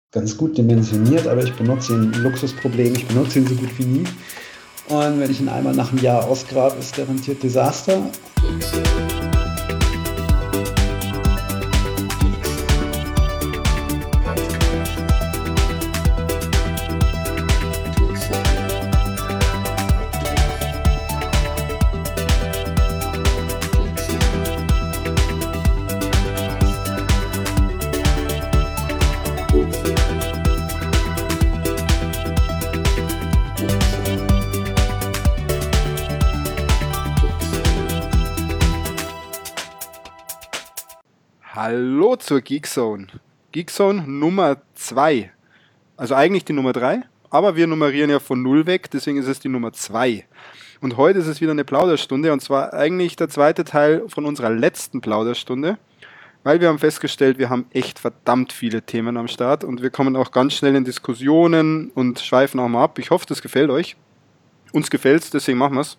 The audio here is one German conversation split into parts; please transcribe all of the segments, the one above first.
ganz gut dimensioniert, aber ich benutze ihn, ein Luxusproblem, ich benutze ihn so gut wie nie. Und wenn ich ihn einmal nach einem Jahr ausgrabe, ist garantiert Desaster. Hallo zur Geekzone. Geekzone Nummer 2. Also eigentlich die Nummer 3, aber wir nummerieren ja von 0 weg, deswegen ist es die Nummer 2. Und heute ist es wieder eine Plauderstunde, und zwar eigentlich der zweite Teil von unserer letzten Plauderstunde, weil wir haben festgestellt, wir haben echt verdammt viele Themen am Start und wir kommen auch ganz schnell in Diskussionen und schweifen auch mal ab. Ich hoffe, das gefällt euch. Uns gefällt's, deswegen machen wir's.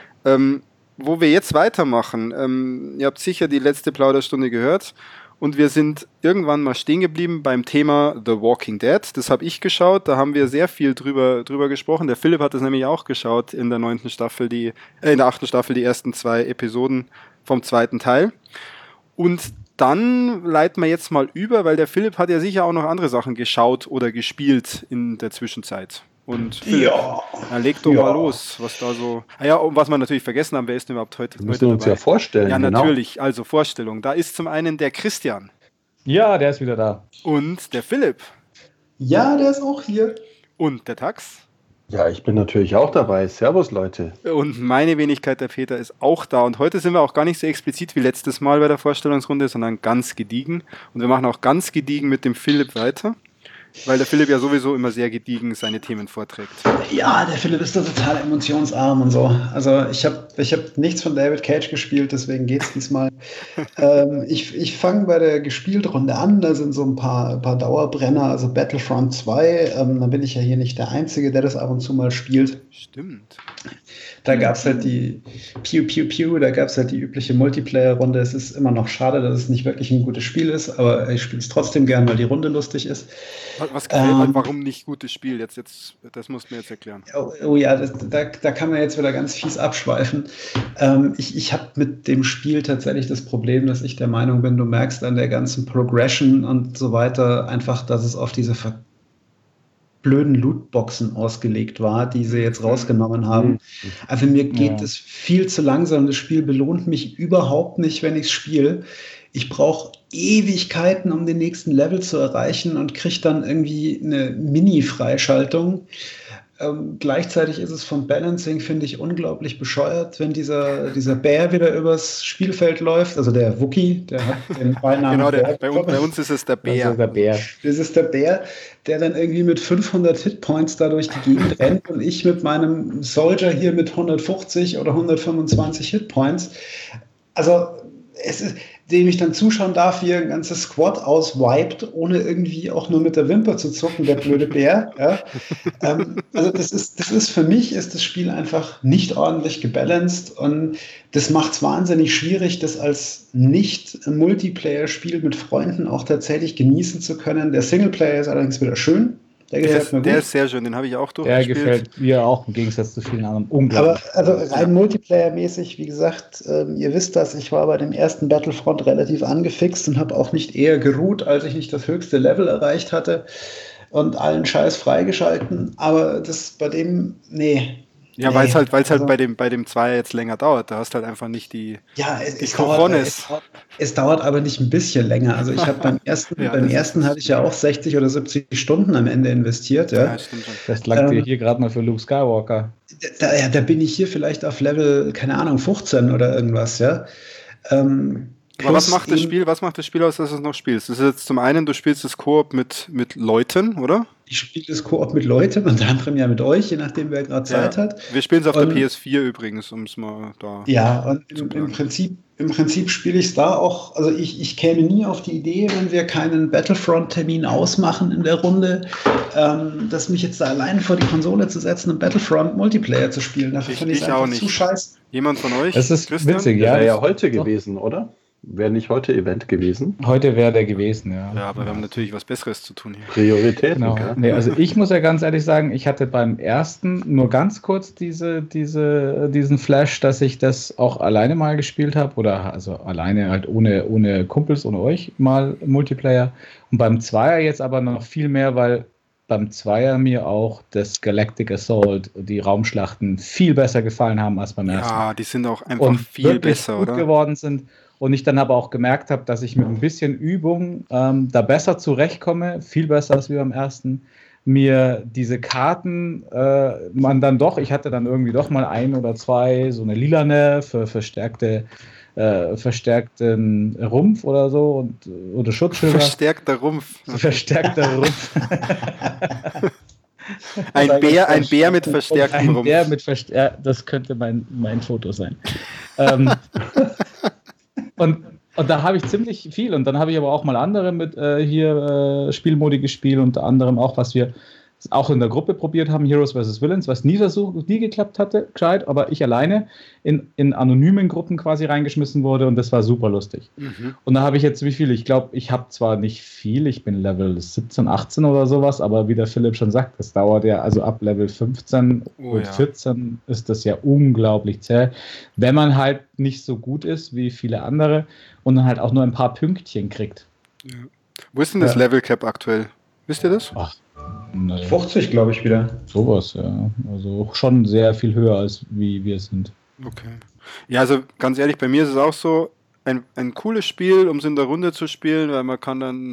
Wo wir jetzt weitermachen, ihr habt sicher die letzte Plauderstunde gehört und wir sind irgendwann mal stehen geblieben beim Thema The Walking Dead. Das habe ich geschaut, da haben wir sehr viel drüber gesprochen. Der Philipp hat das nämlich auch geschaut in der 9. Staffel, in der 8. Staffel die ersten 2 Episoden vom 2. Teil. Und dann leiten wir jetzt mal über, weil der Philipp hat ja sicher auch noch andere Sachen geschaut oder gespielt in der Zwischenzeit. Und Philipp, leg doch mal los, was da so... und was wir natürlich vergessen haben, wer ist denn überhaupt heute dabei? Müssen wir uns ja vorstellen. Ja, natürlich, also Vorstellung. Da ist zum einen der Christian. Ja, der ist wieder da. Und der Philipp. Ja, der ist auch hier. Und der Tax. Ja, ich bin natürlich auch dabei. Servus, Leute. Und meine Wenigkeit, der Peter, ist auch da. Und heute sind wir auch gar nicht so explizit wie letztes Mal bei der Vorstellungsrunde, sondern ganz gediegen. Und wir machen auch ganz gediegen mit dem Philipp weiter. Weil der Philipp ja sowieso immer sehr gediegen seine Themen vorträgt. Ja, der Philipp ist da total emotionsarm und so. Also ich hab nichts von David Cage gespielt, deswegen geht's diesmal. Ich fange bei der Gespieltrunde an, da sind so ein paar Dauerbrenner, also Battlefront 2, da bin ich ja hier nicht der Einzige, der das ab und zu mal spielt. Stimmt. Da gab es halt die da gab es halt die übliche Multiplayer-Runde. Es ist immer noch schade, dass es nicht wirklich ein gutes Spiel ist, aber ich spiele es trotzdem gern, weil die Runde lustig ist. Was gefällt warum nicht gutes Spiel? Jetzt, das musst du mir jetzt erklären. Oh ja, da kann man jetzt wieder ganz fies abschweifen. Ich habe mit dem Spiel tatsächlich das Problem, dass ich der Meinung bin, du merkst an der ganzen Progression und so weiter einfach, dass es auf diese blöden Lootboxen ausgelegt war, die sie jetzt rausgenommen haben. Also mir geht es viel zu langsam. Das Spiel belohnt mich überhaupt nicht, wenn ich es spiele. Ich brauche Ewigkeiten, um den nächsten Level zu erreichen und kriege dann irgendwie eine Mini-Freischaltung. Gleichzeitig ist es vom Balancing, finde ich, unglaublich bescheuert, wenn dieser Bär wieder übers Spielfeld läuft. Also der Wookie, der hat den Beinamen. Genau, bei uns ist es der Bär. Das ist der Bär, der dann irgendwie mit 500 Hitpoints da durch die Gegend rennt und ich mit meinem Soldier hier mit 150 oder 125 Hitpoints. Also dem ich dann zuschauen darf, wie er ein ganzes Squad auswiped, ohne irgendwie auch nur mit der Wimper zu zucken, der blöde Bär. Ja. Also das ist für mich ist das Spiel einfach nicht ordentlich gebalanced und das macht es wahnsinnig schwierig, das als nicht-Multiplayer-Spiel mit Freunden auch tatsächlich genießen zu können. Der Singleplayer ist allerdings wieder schön. Der ist sehr schön, den habe ich auch durchgespielt. Der gefällt mir auch im Gegensatz zu vielen anderen unglaublich. Aber also rein Multiplayer-mäßig, wie gesagt, ihr wisst das, ich war bei dem ersten Battlefront relativ angefixt und habe auch nicht eher geruht, als ich nicht das höchste Level erreicht hatte und allen Scheiß freigeschalten. Aber das bei dem, Ja, weil es halt bei dem 2 jetzt länger dauert. Da hast halt einfach nicht die Cojones. Es dauert aber nicht ein bisschen länger. Also ich habe beim ersten hatte ich ja auch 60 oder 70 Stunden am Ende investiert. Ja, stimmt schon. Das langt dir hier gerade mal für Luke Skywalker. Da bin ich hier vielleicht auf Level, keine Ahnung, 15 oder irgendwas, ja. Aber was macht das Spiel aus, dass du es noch spielst? Das ist jetzt zum einen, du spielst das Koop mit Leuten, oder? Ich spiele das Koop mit Leuten, unter anderem ja mit euch, je nachdem, wer gerade Zeit hat. Wir spielen es auf der PS4 übrigens, um es mal da... Ja, und im Prinzip spiele ich es da auch, also ich käme nie auf die Idee, wenn wir keinen Battlefront-Termin ausmachen in der Runde, dass mich jetzt da allein vor die Konsole zu setzen und Battlefront-Multiplayer zu spielen. Dafür finde ich es einfach zu scheiße. Jemand von euch? Das ist Christian? witzig, ja. Das wäre ja heute gewesen, oder? Wäre nicht heute Event gewesen? Heute wäre der gewesen, ja. Ja, aber wir haben natürlich was Besseres zu tun hier. Prioritäten, Genau. gell? Nee, also ich muss ja ganz ehrlich sagen, ich hatte beim ersten nur ganz kurz diesen Flash, dass ich das auch alleine mal gespielt habe oder also alleine halt ohne Kumpels, ohne euch mal Multiplayer. Und beim Zweier jetzt aber noch viel mehr, weil beim Zweier mir auch das Galactic Assault, die Raumschlachten viel besser gefallen haben als beim ersten. Ja, die sind auch einfach Und viel wirklich besser, gut oder? geworden sind. Und ich dann aber auch gemerkt habe, dass ich mit ein bisschen Übung da besser zurechtkomme, viel besser als wir beim ersten. Mir diese Karten, ich hatte dann irgendwie doch mal ein oder zwei, so eine lilane für verstärkten Rumpf oder so oder Schutzschilder. Verstärkter Rumpf. Verstärkter Rumpf. Ein Bär mit verstärktem Rumpf. Ein Bär mit das könnte mein Foto sein. Und da habe ich ziemlich viel. Und dann habe ich aber auch mal andere mit Spielmodi gespielt, unter anderem auch, was wir auch in der Gruppe probiert haben, Heroes vs. Villains, was nie geklappt hatte, gescheit, aber ich alleine in anonymen Gruppen quasi reingeschmissen wurde und das war super lustig. Mhm. Und da habe ich jetzt, wie viel? Ich glaube, ich habe zwar nicht viel, ich bin Level 17, 18 oder sowas, aber wie der Philipp schon sagt, das dauert ja, also ab Level 15 und 14 ist das ja unglaublich zäh, wenn man halt nicht so gut ist wie viele andere und dann halt auch nur ein paar Pünktchen kriegt. Ja. Wo ist denn das Level Cap aktuell? Wisst ihr das? Ach, 50, glaube ich, wieder. Sowas, ja. Also schon sehr viel höher, als wie wir sind. Okay. Ja, also ganz ehrlich, bei mir ist es auch so ein cooles Spiel, um es in der Runde zu spielen, weil man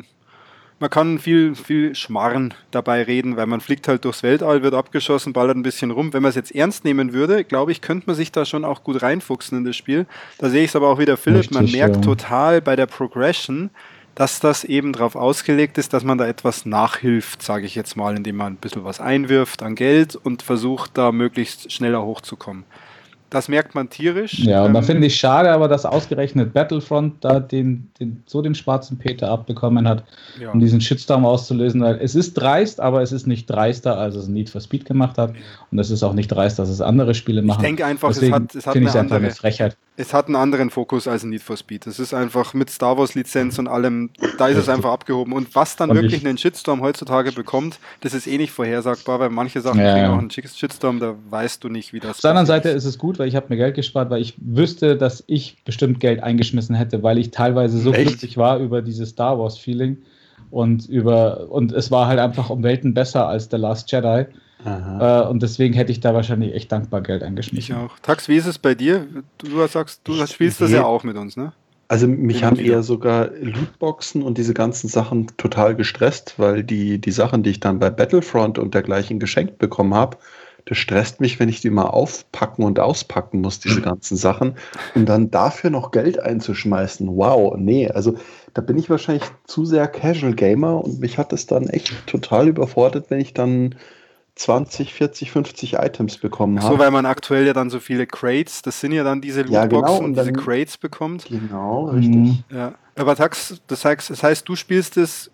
kann viel Schmarren dabei reden, weil man fliegt halt durchs Weltall, wird abgeschossen, ballert ein bisschen rum. Wenn man es jetzt ernst nehmen würde, glaube ich, könnte man sich da schon auch gut reinfuchsen in das Spiel. Da sehe ich es aber auch wieder, Philipp, man merkt total bei der Progression, dass das eben darauf ausgelegt ist, dass man da etwas nachhilft, sage ich jetzt mal, indem man ein bisschen was einwirft an Geld und versucht, da möglichst schneller hochzukommen. Das merkt man tierisch. Ja, und da finde ich schade, aber dass ausgerechnet Battlefront da den schwarzen Peter abbekommen hat, um diesen Shitstorm auszulösen, weil es ist dreist, aber es ist nicht dreister, als es Need for Speed gemacht hat. Und es ist auch nicht dreist, dass es andere Spiele machen. Ich denke einfach, deswegen es hat eine Frechheit. Es hat einen anderen Fokus als Need for Speed. Es ist einfach mit Star Wars Lizenz und allem, da ist es einfach abgehoben. Und was dann wirklich einen Shitstorm heutzutage bekommt, das ist eh nicht vorhersagbar, weil manche Sachen kriegen auch einen Shitstorm, da weißt du nicht, wie das Auf der anderen Seite ist es gut, weil ich habe mir Geld gespart, weil ich wüsste, dass ich bestimmt Geld eingeschmissen hätte, weil ich teilweise so glücklich war über dieses Star Wars Feeling und es war halt einfach um Welten besser als The Last Jedi. Und deswegen hätte ich da wahrscheinlich echt dankbar Geld eingeschmissen. Ich auch. Tax, wie ist es bei dir? Du sagst, du spielst das ja auch mit uns, ne? Also mich haben eher sogar Lootboxen und diese ganzen Sachen total gestresst, weil die Sachen, die ich dann bei Battlefront und dergleichen geschenkt bekommen habe, das stresst mich, wenn ich die mal aufpacken und auspacken muss, diese ganzen Sachen, und dann dafür noch Geld einzuschmeißen. Wow, nee, also da bin ich wahrscheinlich zu sehr Casual Gamer und mich hat es dann echt total überfordert, wenn ich dann 20, 40, 50 Items bekommen habe. So, weil man aktuell ja dann so viele Crates, das sind ja dann diese Lootboxen und diese Crates bekommt. Genau, richtig. Ja. Aber Tax, das heißt, du spielst es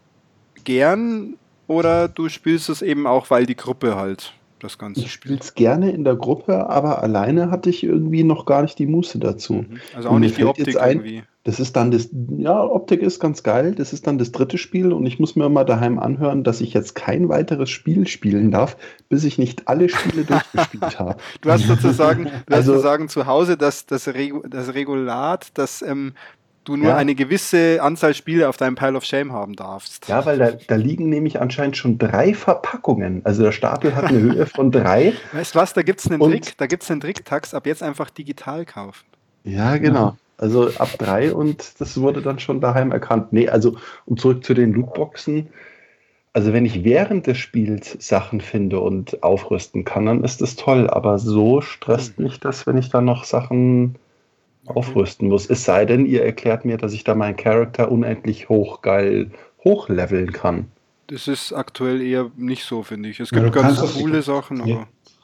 gern oder du spielst es eben auch, weil die Gruppe halt das Ganze Ich spiele es gerne in der Gruppe, aber alleine hatte ich irgendwie noch gar nicht die Muße dazu. Also auch nicht die Optik irgendwie. Das ist dann Optik ist ganz geil, das ist dann das dritte Spiel und ich muss mir mal daheim anhören, dass ich jetzt kein weiteres Spiel spielen darf, bis ich nicht alle Spiele durchgespielt habe. Du hast sozusagen zu Hause das Regulat, dass du nur eine gewisse Anzahl Spiele auf deinem Pile of Shame haben darfst. Ja, weil da liegen nämlich anscheinend schon 3 Verpackungen. Also der Stapel hat eine Höhe von 3. Weißt du was, da gibt es einen Trick. Da gibt es einen Trick, Tax, ab jetzt einfach digital kaufen. Ja, genau. Also ab 3 und das wurde dann schon daheim erkannt. Nee, also um zurück zu den Lootboxen. Also wenn ich während des Spiels Sachen finde und aufrüsten kann, dann ist das toll. Aber so stresst mich das, wenn ich dann noch Sachen aufrüsten muss. Es sei denn, ihr erklärt mir, dass ich da meinen Charakter unendlich hochgeil hochleveln kann. Das ist aktuell eher nicht so, finde ich. Es gibt ganz coole Sachen, aber...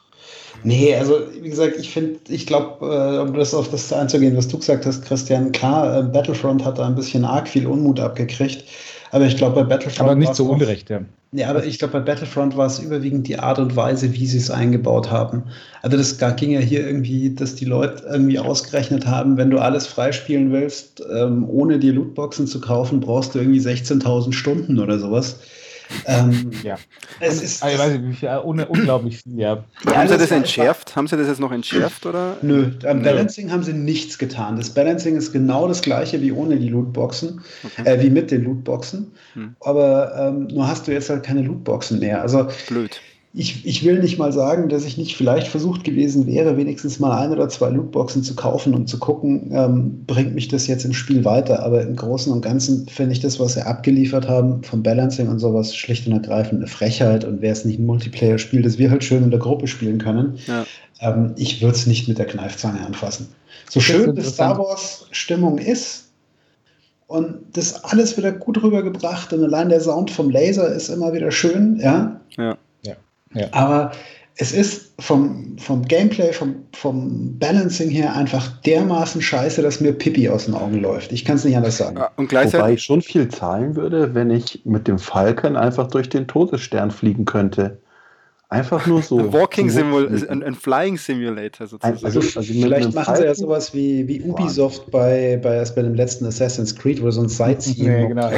Nee, also wie gesagt, ich glaube, um das auf das einzugehen, was du gesagt hast, Christian, klar, Battlefront hat da ein bisschen arg viel Unmut abgekriegt, aber ich glaube bei Battlefront... Aber nicht so ungerecht, ja. Ja, aber ich glaube, bei Battlefront war es überwiegend die Art und Weise, wie sie es eingebaut haben. Also ging ja hier irgendwie, dass die Leute irgendwie ausgerechnet haben, wenn du alles freispielen willst, ohne dir Lootboxen zu kaufen, brauchst du irgendwie 16.000 Stunden oder sowas. Ja. Es ist, Ich weiß nicht, wie viel, unglaublich viel, ja. Haben sie das das ist entschärft? Haben sie das jetzt noch entschärft? Oder? Nö, am Balancing haben sie nichts getan. Das Balancing ist genau das gleiche wie ohne die Lootboxen, wie mit den Lootboxen. Aber nur hast du jetzt halt keine Lootboxen mehr. Also blöd. Ich will nicht mal sagen, dass ich nicht vielleicht versucht gewesen wäre, wenigstens mal 1 oder 2 Lootboxen zu kaufen und zu gucken, bringt mich das jetzt im Spiel weiter. Aber im Großen und Ganzen finde ich das, was sie abgeliefert haben, vom Balancing und sowas, schlicht und ergreifend eine Frechheit. Und wäre es nicht ein Multiplayer-Spiel, das wir halt schön in der Gruppe spielen können, ich würde es nicht mit der Kneifzange anfassen. So schön die Star Wars-Stimmung ist und das alles wieder gut rübergebracht und allein der Sound vom Laser ist immer wieder schön, ja. Ja. Aber es ist vom Gameplay, vom Balancing her einfach dermaßen scheiße, dass mir Pipi aus den Augen läuft. Ich kann es nicht anders sagen. Und gleichzeitig, wobei ich schon viel zahlen würde, wenn ich mit dem Falcon einfach durch den Todesstern fliegen könnte. Einfach nur so. Ein Flying Simulator sozusagen. Also vielleicht machen sie ja sowas wie Ubisoft bei dem letzten Assassin's Creed, wo so ein Sightseeing. Nee, genau,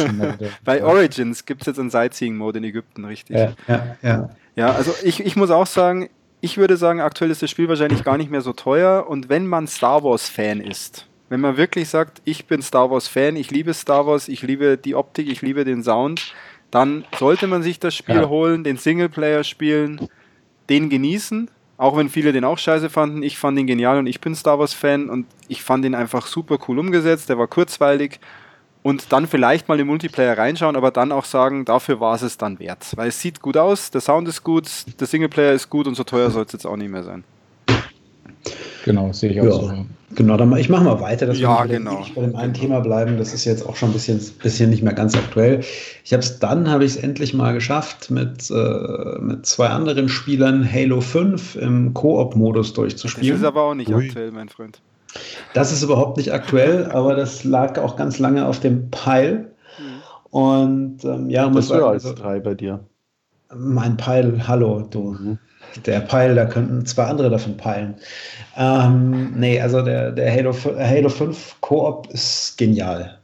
bei Origins gibt es jetzt einen Sightseeing-Mode in Ägypten, richtig. Ja, also ich muss auch sagen, ich würde sagen, aktuell ist das Spiel wahrscheinlich gar nicht mehr so teuer und wenn man Star Wars-Fan ist, wenn man wirklich sagt, ich bin Star Wars-Fan, ich liebe Star Wars, ich liebe die Optik, ich liebe den Sound, dann sollte man sich das Spiel holen, den Singleplayer spielen, den genießen, auch wenn viele den auch scheiße fanden. Ich fand ihn genial und ich bin Star Wars-Fan und ich fand ihn einfach super cool umgesetzt, der war kurzweilig und dann vielleicht mal im Multiplayer reinschauen, aber dann auch sagen, dafür war es dann wert. Weil es sieht gut aus, der Sound ist gut, der Singleplayer ist gut und so teuer soll es jetzt auch nicht mehr sein. Genau, sehe ich auch so. Genau, ich mache mal weiter, dass wir nicht bei dem einen Thema bleiben. Das ist jetzt auch schon ein bisschen nicht mehr ganz aktuell. Habe ich es endlich mal geschafft, mit 2 anderen Spielern Halo 5 im Koop-Modus durchzuspielen. Das ist aber auch nicht aktuell, mein Freund. Das ist überhaupt nicht aktuell, aber das lag auch ganz lange auf dem Pile. Und muss ich sagen, als 3 bei dir. Mein Pile, hallo, du. Der Pile, da könnten 2 andere davon peilen. Also der Halo 5 Koop ist genial.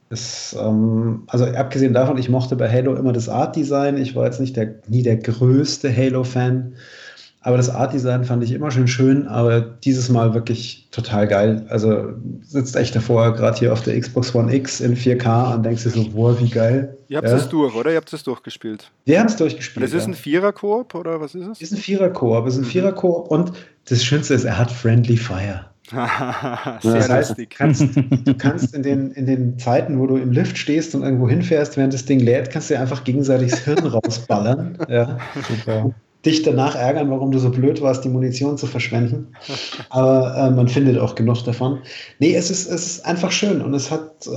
Also abgesehen davon, ich mochte bei Halo immer das Art-Design. Ich war jetzt nie der größte Halo-Fan. Aber das Art-Design fand ich immer schön, aber dieses Mal wirklich total geil. Also sitzt echt davor, gerade hier auf der Xbox One X in 4K und denkst dir so, boah, wie geil. Ihr habt es durch, oder? Ihr habt es durchgespielt. Wir haben es durchgespielt. Und es ist ein Vierer-Koop, oder was ist es? Es ist ein Vierer-Koop. Und das Schönste ist, er hat Friendly Fire. Sehr lustig. Du kannst in den Zeiten, wo du im Lift stehst und irgendwo hinfährst, während das Ding lädt, kannst du dir einfach gegenseitig das Hirn rausballern. Ja. Super. Dich danach ärgern, warum du so blöd warst, die Munition zu verschwenden. Aber man findet auch genug davon. Nee, es ist einfach schön und es hat da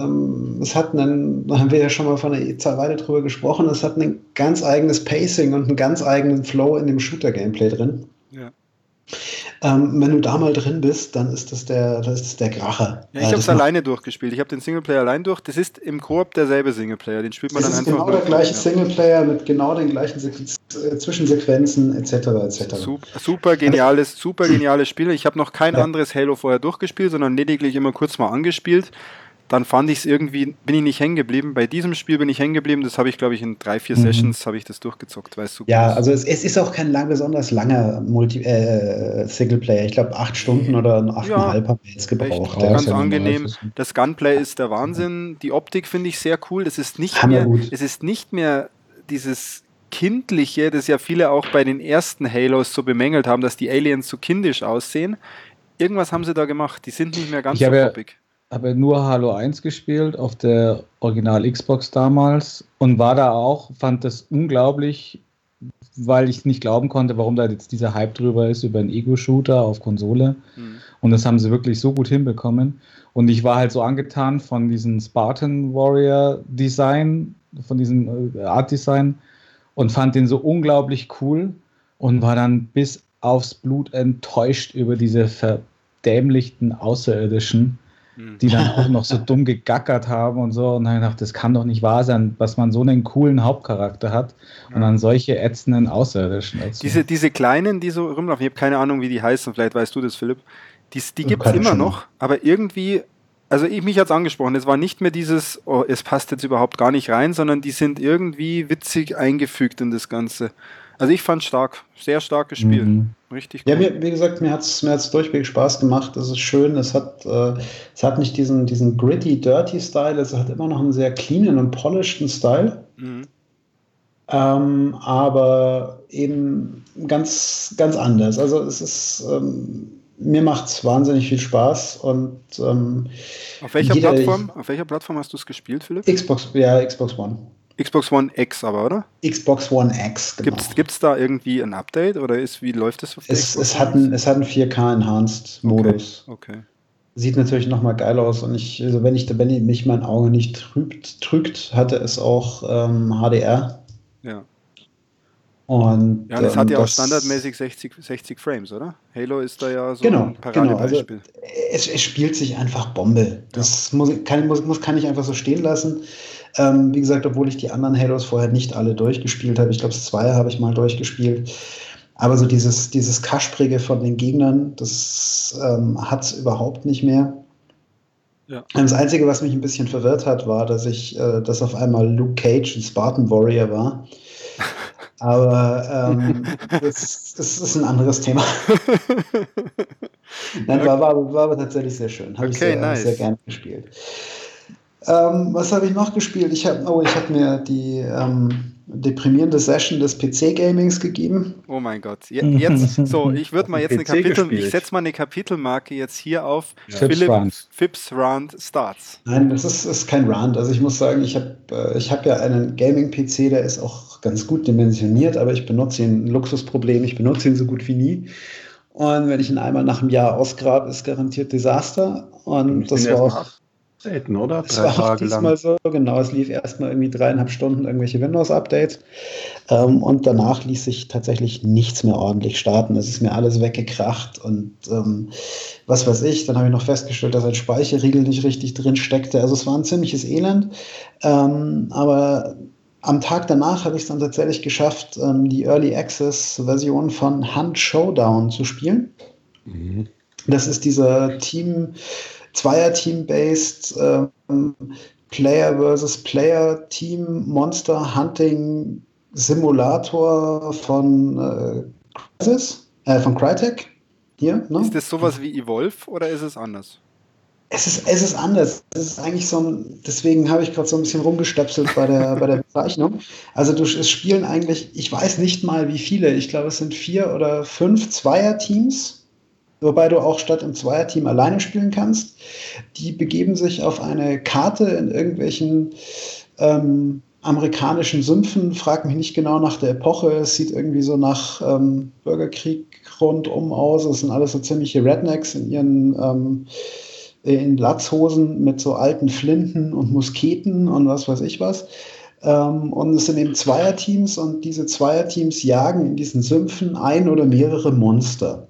haben wir ja schon mal vor einer Weile drüber gesprochen, es hat ein ganz eigenes Pacing und einen ganz eigenen Flow in dem Shooter-Gameplay drin. Ja. Wenn du da mal drin bist, dann ist das der Kracher. Ja, ich habe es alleine durchgespielt. Ich habe den Singleplayer allein durch. Das ist im Koop derselbe Singleplayer. Den spielt man dann einfach. Genau der gleiche Singleplayer mit genau den gleichen Zwischensequenzen etc. Super geniales Spiel. Ich habe noch kein anderes Halo vorher durchgespielt, sondern lediglich immer kurz mal angespielt. Dann fand ich es irgendwie, bin ich nicht hängen geblieben. Bei diesem Spiel bin ich hängen geblieben. Das habe ich, glaube ich, in 3-4 Sessions habe ich das durchgezockt. Weißt du? Ja, also es ist auch kein besonders langer Singleplayer. Ich glaube 8 Stunden oder 8,5 haben wir jetzt gebraucht. Ganz angenehm. Das Gunplay ist der Wahnsinn. Die Optik finde ich sehr cool. Es ist nicht mehr dieses Kindliche, das ja viele auch bei den ersten Halos so bemängelt haben, dass die Aliens so kindisch aussehen. Irgendwas haben sie da gemacht. Die sind nicht mehr ganz so poppig. Habe nur Halo 1 gespielt auf der Original Xbox damals und fand das unglaublich, weil ich nicht glauben konnte, warum da jetzt dieser Hype drüber ist über einen Ego-Shooter auf Konsole. Und das haben sie wirklich so gut hinbekommen. Und ich war halt so angetan von diesem Spartan Warrior Design, von diesem Art Design und fand den so unglaublich cool und war dann bis aufs Blut enttäuscht über diese verdämlichten Außerirdischen. die dann auch noch so dumm gegackert haben und so. Und dann gedacht, das kann doch nicht wahr sein, dass man so einen coolen Hauptcharakter hat und dann solche ätzenden Außerirdischen dazu. Diese kleinen, die so rumlaufen, ich habe keine Ahnung, wie die heißen, vielleicht weißt du das, Philipp. Die gibt es immer noch, aber irgendwie, also mich hat es angesprochen, es war nicht mehr dieses, oh, es passt jetzt überhaupt gar nicht rein, sondern die sind irgendwie witzig eingefügt in das Ganze. Also ich fand stark, sehr stark gespielt. Richtig cool. Ja, wie gesagt, mir hat's durchweg Spaß gemacht. Es ist schön, es hat nicht diesen gritty, dirty Style, es hat immer noch einen sehr cleanen und polisheden Style. Aber eben ganz, ganz anders. Also es ist, mir macht es wahnsinnig viel Spaß. Und auf welcher Plattform hast du es gespielt, Philipp? Xbox One. Xbox One X aber, oder? Xbox One X, genau. Gibt's da irgendwie ein Update oder wie läuft das auf der Xbox es hat einen 4K Enhanced Modus. Okay. Sieht natürlich nochmal geil aus und wenn mich mein Auge nicht trügt, hatte es auch HDR. Ja. Und es hat ja auch standardmäßig 60 Frames, oder? Halo ist da ja so ein Paradebeispiel. Also es spielt sich einfach Bombe. Das kann ich einfach so stehen lassen. Wie gesagt, obwohl ich die anderen Halos vorher nicht alle durchgespielt habe. Ich glaube, 2 habe ich mal durchgespielt. Aber so dieses Kasprige von den Gegnern, das hat es überhaupt nicht mehr. Ja. Das Einzige, was mich ein bisschen verwirrt hat, war, dass auf einmal Luke Cage ein Spartan Warrior war. Aber das ist ein anderes Thema. Nein, war aber tatsächlich sehr schön. Habe ich sehr gerne gespielt. Was habe ich noch gespielt? Ich habe mir die deprimierende Session des PC-Gamings gegeben. Oh mein Gott. Jetzt, so, ich setze mal eine Kapitelmarke jetzt hier auf Phipps Rant Starts. Nein, das ist kein Rant. Also ich muss sagen, ich hab ja einen Gaming-PC, der ist auch ganz gut dimensioniert, aber ich benutze ihn, ein Luxusproblem, ich benutze ihn so gut wie nie. Und wenn ich ihn einmal nach einem Jahr ausgrabe, ist garantiert Desaster. Und das war auch... Oder? Es war auch diesmal so, genau, es lief erstmal irgendwie 3,5 Stunden irgendwelche Windows-Updates und danach ließ sich tatsächlich nichts mehr ordentlich starten. Es ist mir alles weggekracht und was weiß ich, dann habe ich noch festgestellt, dass ein Speicherriegel nicht richtig drin steckte. Also es war ein ziemliches Elend, aber am Tag danach habe ich es dann tatsächlich geschafft, die Early Access-Version von Hunt Showdown zu spielen. Mhm. Das ist dieser Zweier-Team-based Player versus Player Team Monster Hunting Simulator von Crytek. Hier, ne? Ist das sowas wie Evolve oder ist es anders? Es ist anders. Es ist eigentlich deswegen habe ich gerade so ein bisschen rumgestöpselt bei der Bezeichnung. Also es spielen eigentlich, ich weiß nicht mal wie viele, ich glaube es sind 4 oder 5 Zweier-Teams. Wobei du auch statt im Zweierteam alleine spielen kannst. Die begeben sich auf eine Karte in irgendwelchen amerikanischen Sümpfen. Frag mich nicht genau nach der Epoche. Es sieht irgendwie so nach Bürgerkrieg rundum aus. Es sind alles so ziemliche Rednecks in ihren in Latzhosen mit so alten Flinten und Musketen und was weiß ich was. Und es sind eben Zweierteams und diese Zweierteams jagen in diesen Sümpfen ein oder mehrere Monster.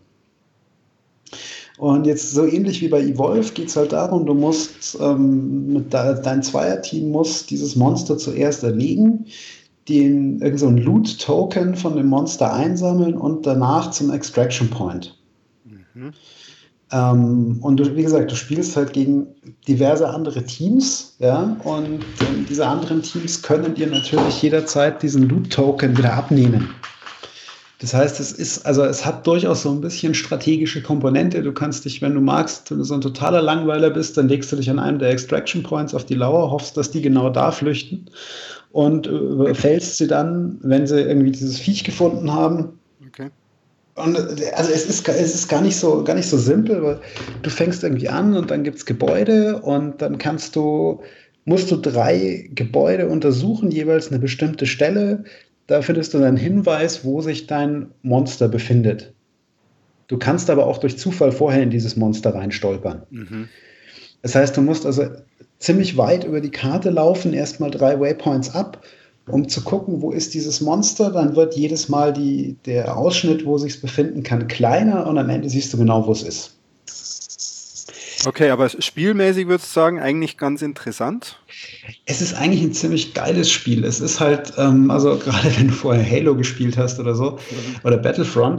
Und jetzt so ähnlich wie bei Evolve geht es halt darum, du musst dein Zweierteam muss dieses Monster zuerst erlegen, irgend so ein Loot-Token von dem Monster einsammeln und danach zum Extraction Point. Mhm. Und wie gesagt, du spielst halt gegen diverse andere Teams, ja, und diese anderen Teams können dir natürlich jederzeit diesen Loot-Token wieder abnehmen. Das heißt, es hat durchaus so ein bisschen strategische Komponente. Du kannst dich, wenn du magst, wenn du so ein totaler Langweiler bist, dann legst du dich an einem der Extraction Points auf die Lauer, hoffst, dass die genau da flüchten und fällst sie dann, wenn sie irgendwie dieses Viech gefunden haben. Okay. Und also es ist gar nicht so simpel, weil du fängst irgendwie an und dann gibt es Gebäude und dann musst du 3 Gebäude untersuchen, jeweils eine bestimmte Stelle. Da findest du einen Hinweis, wo sich dein Monster befindet. Du kannst aber auch durch Zufall vorher in dieses Monster reinstolpern. Mhm. Das heißt, du musst also ziemlich weit über die Karte laufen, erstmal 3 Waypoints ab, um zu gucken, wo ist dieses Monster. Dann wird jedes Mal der Ausschnitt, wo sich es befinden kann, kleiner und am Ende siehst du genau, wo es ist. Okay, aber spielmäßig würdest du sagen, eigentlich ganz interessant? Es ist eigentlich ein ziemlich geiles Spiel. Es ist halt, also gerade wenn du vorher Halo gespielt hast oder so, oder Battlefront,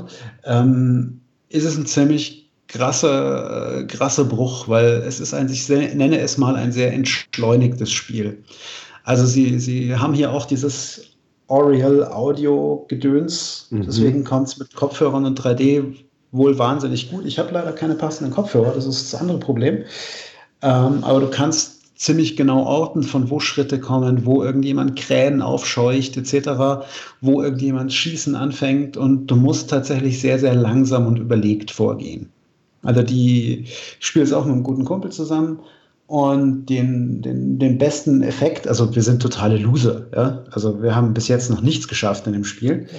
ist es ein ziemlich krasser Bruch, weil es ist ich nenne es mal ein sehr entschleunigtes Spiel. Also sie haben hier auch dieses Aureal Audio Gedöns, deswegen kommt es mit Kopfhörern und 3D wohl wahnsinnig gut. Ich habe leider keine passenden Kopfhörer, das ist das andere Problem. Aber du kannst ziemlich genau orten, von wo Schritte kommen, wo irgendjemand Krähen aufscheucht, etc., wo irgendjemand Schießen anfängt, und du musst tatsächlich sehr, sehr langsam und überlegt vorgehen. Also ich spiele es auch mit einem guten Kumpel zusammen, und den besten Effekt, also wir sind totale Loser, ja? Also wir haben bis jetzt noch nichts geschafft in dem Spiel.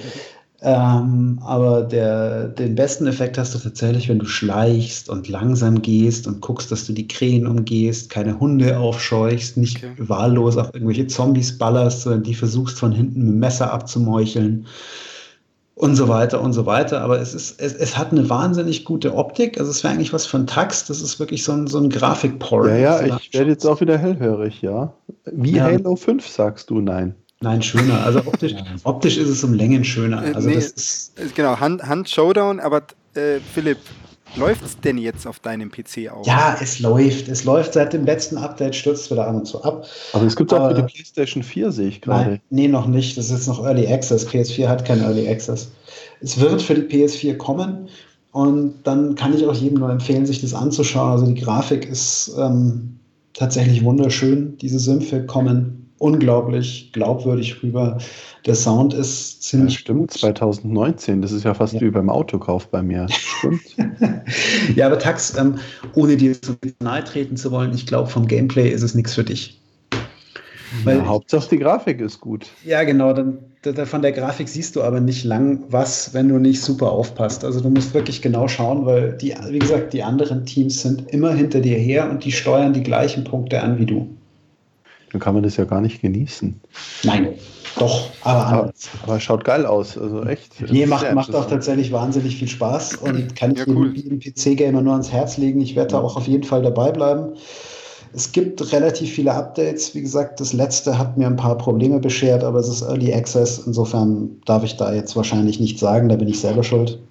Aber den besten Effekt hast du tatsächlich, wenn du schleichst und langsam gehst und guckst, dass du die Krähen umgehst, keine Hunde aufscheuchst, nicht wahllos auf irgendwelche Zombies ballerst, sondern die versuchst von hinten mit dem Messer abzumeucheln und so weiter und so weiter. Aber es hat eine wahnsinnig gute Optik. Also es wäre eigentlich was von Tax. Das ist wirklich so ein Grafikporn. Ja, ich werde jetzt auch wieder hellhörig, ja. Wie Halo 5 sagst du? Nein. Nein, schöner. Also optisch ist es um Längen schöner. Also Nee, das ist genau, Hand Showdown, aber Philipp, läuft es denn jetzt auf deinem PC auch? Ja, es läuft. Es läuft seit dem letzten Update, stürzt es wieder an und zu ab. Aber es gibt auch für die PlayStation 4, sehe ich gerade. Nein, nee, noch nicht. Das ist jetzt noch Early Access. PS4 hat kein Early Access. Es wird für die PS4 kommen, und dann kann ich auch jedem nur empfehlen, sich das anzuschauen. Also die Grafik ist tatsächlich wunderschön. Diese Sümpfe kommen unglaublich glaubwürdig rüber. Der Sound ist ziemlich stimmt, gut. 2019, das ist ja fast wie beim Autokauf bei mir. Stimmt. Ja, aber Tax, ohne dir zu nahe treten zu wollen, ich glaube, vom Gameplay ist es nichts für dich. Weil, Hauptsache die Grafik ist gut. Ja, genau. Von der Grafik siehst du aber nicht lang was, wenn du nicht super aufpasst. Also du musst wirklich genau schauen, weil wie gesagt, die anderen Teams sind immer hinter dir her und die steuern die gleichen Punkte an wie du. Dann kann man das ja gar nicht genießen. Nein, doch, aber anders. Aber schaut geil aus, also echt. Nee, macht auch tatsächlich wahnsinnig viel Spaß, und kann ich jedem PC-Gamer nur ans Herz legen. Ich werde da auch auf jeden Fall dabei bleiben. Es gibt relativ viele Updates. Wie gesagt, das letzte hat mir ein paar Probleme beschert, aber es ist Early Access. Insofern darf ich da jetzt wahrscheinlich nichts sagen, da bin ich selber schuld.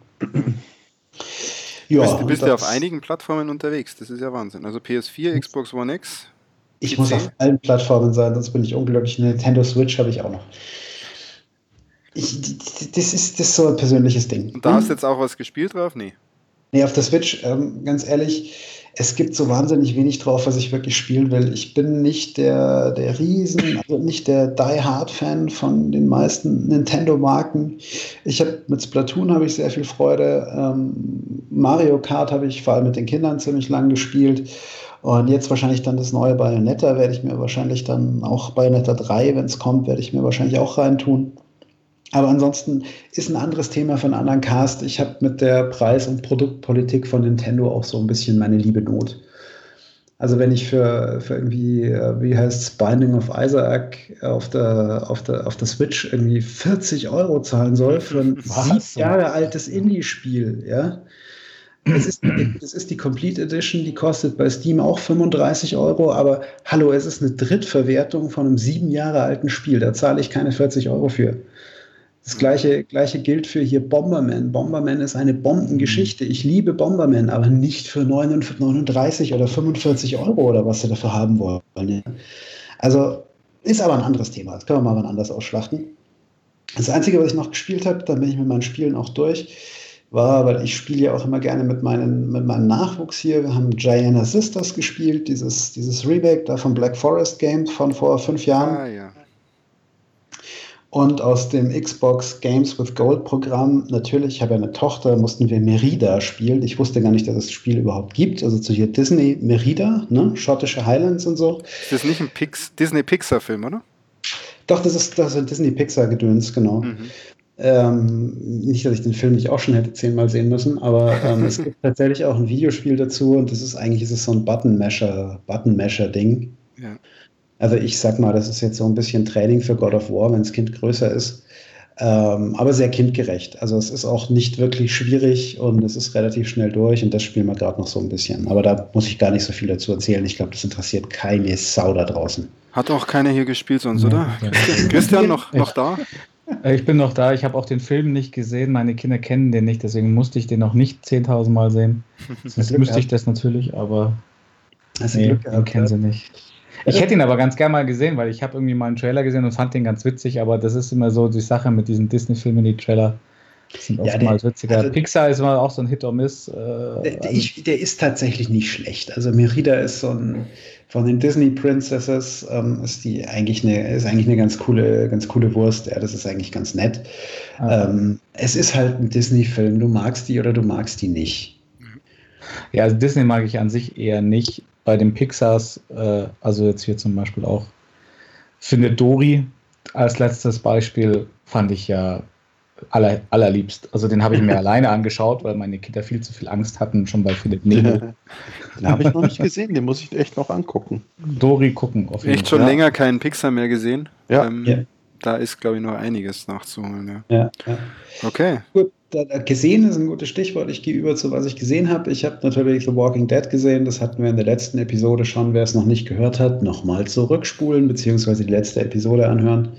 Ja, du bist ja auf einigen Plattformen unterwegs, das ist ja Wahnsinn. Also PS4, Xbox One X. Ich muss auf allen Plattformen sein, sonst bin ich unglücklich. Eine Nintendo Switch habe ich auch noch. Das ist so ein persönliches Ding. Und da hast du jetzt auch was gespielt drauf? Nee, auf der Switch, ganz ehrlich, es gibt so wahnsinnig wenig drauf, was ich wirklich spielen will. Ich bin nicht der nicht der Die-Hard-Fan von den meisten Nintendo-Marken. Mit Splatoon habe ich sehr viel Freude. Mario Kart habe ich vor allem mit den Kindern ziemlich lang gespielt. Und jetzt wahrscheinlich dann das neue Bayonetta, werde ich mir wahrscheinlich dann auch Bayonetta 3, wenn es kommt, werde ich mir wahrscheinlich auch reintun. Aber ansonsten ist ein anderes Thema für einen anderen Cast. Ich habe mit der Preis- und Produktpolitik von Nintendo auch so ein bisschen meine liebe Not. Also wenn ich für irgendwie, wie heißt es, Binding of Isaac auf der Switch irgendwie 40 € zahlen soll für ein 7 Jahre altes Indie-Spiel, ja. Das ist die Complete Edition, die kostet bei Steam auch 35 €, aber hallo, es ist eine Drittverwertung von einem 7 Jahre alten Spiel, da zahle ich keine 40 € für. Das gleiche gilt für hier Bomberman. Bomberman ist eine Bombengeschichte. Ich liebe Bomberman, aber nicht für 39 oder 45 € oder was sie dafür haben wollen. Also ist aber ein anderes Thema, das können wir mal wann anders ausschlachten. Das Einzige, was ich noch gespielt habe, dann bin ich mit meinen Spielen auch durch, weil ich spiele ja auch immer gerne mit meinem Nachwuchs hier. Wir haben Giana Sisters gespielt, dieses Remake da von Black Forest Games von vor 5 Jahren. Ah, ja. Und aus dem Xbox Games with Gold Programm, natürlich, ich habe ja eine Tochter, mussten wir Merida spielen. Ich wusste gar nicht, dass es das Spiel überhaupt gibt. Also zu hier Disney Merida, ne? Schottische Highlands und so. Ist das nicht ein Disney-Pixar-Film, oder? Doch, das ist ein Disney-Pixar-Gedöns, genau. Nicht, dass ich den Film nicht auch schon hätte 10-mal sehen müssen, aber es gibt tatsächlich auch ein Videospiel dazu, und ist es so ein Button-Masher-Ding. Ja. Also ich sag mal, das ist jetzt so ein bisschen Training für God of War, wenn das Kind größer ist. Aber sehr kindgerecht. Also es ist auch nicht wirklich schwierig und es ist relativ schnell durch und das spielen wir gerade noch so ein bisschen. Aber da muss ich gar nicht so viel dazu erzählen. Ich glaube, das interessiert keine Sau da draußen. Hat auch keiner hier gespielt sonst, oder? Christian, noch da? Ich bin noch da. Ich habe auch den Film nicht gesehen. Meine Kinder kennen den nicht, deswegen musste ich den noch nicht 10.000 Mal sehen. Sonst müsste ich das natürlich, aber den kennen sie nicht. Ich hätte ihn aber ganz gerne mal gesehen, weil ich habe irgendwie mal einen Trailer gesehen und fand den ganz witzig, aber das ist immer so die Sache mit diesen Disney-Filmen, die Trailer sind oftmals witziger. Also, Pixar ist immer auch so ein Hit or Miss. Der ist tatsächlich nicht schlecht. Also Merida ist so ein, von den Disney Princesses ist eigentlich eine ganz coole Wurst. Ja, das ist eigentlich ganz nett. Es ist halt ein Disney-Film. Du magst die oder du magst die nicht. Ja, also Disney mag ich an sich eher nicht. Bei den Pixars, also jetzt hier zum Beispiel auch, finde Dory als letztes Beispiel fand ich ja allerliebst. Also den habe ich mir alleine angeschaut, weil meine Kinder viel zu viel Angst hatten, schon bei Philipp Nemo. Den habe ich noch nicht gesehen, den muss ich echt noch angucken. Dory gucken auf jeden Fall. Echt schon länger keinen Pixar mehr gesehen. Ja. Da ist, glaube ich, noch einiges nachzuholen. Ja. Okay. Gut, gesehen ist ein gutes Stichwort. Ich gehe über zu, was ich gesehen habe. Ich habe natürlich The Walking Dead gesehen. Das hatten wir in der letzten Episode schon. Wer es noch nicht gehört hat, nochmal zurückspulen, beziehungsweise die letzte Episode anhören.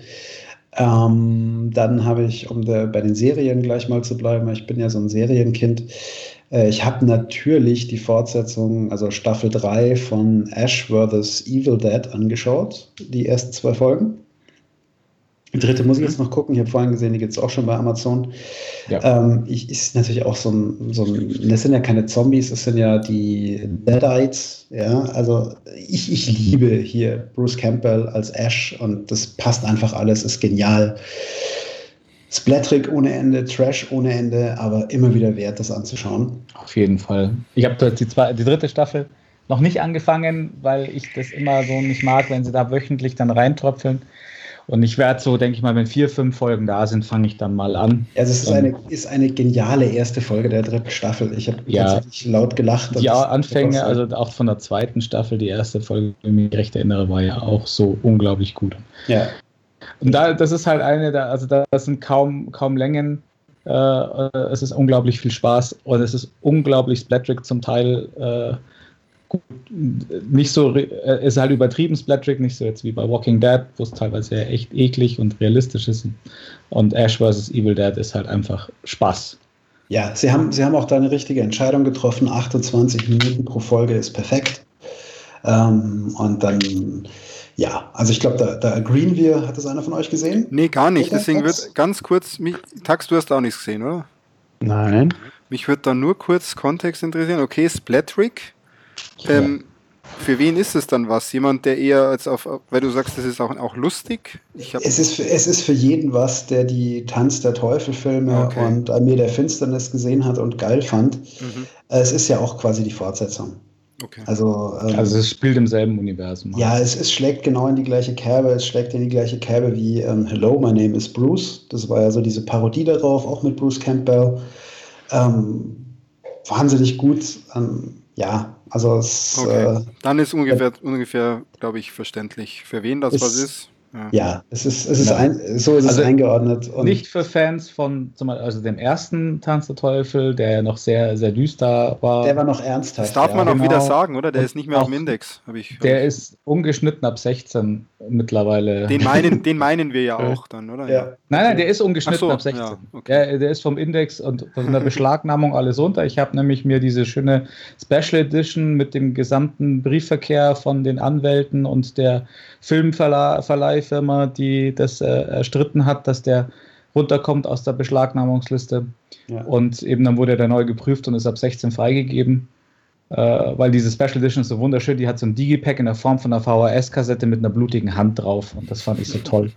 Dann habe ich, bei den Serien gleich mal zu bleiben, ich bin ja so ein Serienkind, ich habe natürlich die Fortsetzung, also Staffel 3 von Ash vs. Evil Dead angeschaut, die ersten 2 Folgen. Die dritte muss ich jetzt noch gucken. Ich habe vorhin gesehen, die gibt es auch schon bei Amazon. Ja. Ist natürlich auch so ein, das sind ja keine Zombies, es sind ja die Deadites. Ja, also ich liebe hier Bruce Campbell als Ash und das passt einfach alles, ist genial. Splatterig ohne Ende, Trash ohne Ende, aber immer wieder wert, das anzuschauen. Auf jeden Fall. Ich habe die dritte Staffel noch nicht angefangen, weil ich das immer so nicht mag, wenn sie da wöchentlich dann reintröpfeln. Und ich werde so, denke ich mal, wenn 4, 5 Folgen da sind, fange ich dann mal an. Also es ist eine geniale erste Folge der dritten Staffel. Ich habe tatsächlich laut gelacht. Die Anfänge, also auch von der zweiten Staffel, die erste Folge, wenn ich mich recht erinnere, war ja auch so unglaublich gut. Ja. Und das ist halt das sind kaum Längen. Es ist unglaublich viel Spaß und es ist unglaublich splatterig zum Teil. Nicht so, ist halt übertrieben splatterig, nicht so jetzt wie bei Walking Dead, wo es teilweise echt eklig und realistisch ist. Und Ash vs. Evil Dead ist halt einfach Spaß. Ja, sie haben auch da eine richtige Entscheidung getroffen. 28 Minuten pro Folge ist perfekt. Und dann, ja, also ich glaube, da agreeen wir. Hat das einer von euch gesehen? Nee, gar nicht. Deswegen wird ganz kurz, Tax, du hast auch nichts gesehen, oder? Nein. Mich würde dann nur kurz Kontext interessieren. Okay, splatterig. Für wen ist es dann was? Jemand, der eher weil du sagst, das ist auch lustig? Es ist für jeden was, der die Tanz der Teufel-Filme und Armee der Finsternis gesehen hat und geil fand. Es ist ja auch quasi die Fortsetzung. Okay. Also es spielt im selben Universum. Ja, es schlägt genau in die gleiche Kerbe. Es schlägt in die gleiche Kerbe wie Hello, my name is Bruce. Das war ja so diese Parodie darauf, auch mit Bruce Campbell. Wahnsinnig gut. Ja, also dann ist ungefähr, glaube ich, verständlich, für wen das was ist. Ja, es ist eingeordnet. Und nicht für Fans von zum Beispiel, also dem ersten Tanz der Teufel, der ja noch sehr, sehr düster war. Der war noch ernsthaft. Das darf man auch wieder sagen, oder? Der ist nicht mehr auf dem Index. Der ist ungeschnitten ab 16 mittlerweile. Den meinen wir ja auch dann, oder? Ja. Nein, der ist ungeschnitten ab 16. Ja, okay. Der ist vom Index und von der Beschlagnahmung alles runter. Ich habe nämlich mir diese schöne Special Edition mit dem gesamten Briefverkehr von den Anwälten und der Filmverleihfirma, die das erstritten hat, dass der runterkommt aus der Beschlagnahmungsliste. Ja. Und eben dann wurde der neu geprüft und ist ab 16 freigegeben. Weil diese Special Edition ist so wunderschön, die hat so ein Digipack in der Form von einer VHS-Kassette mit einer blutigen Hand drauf und das fand ich so toll.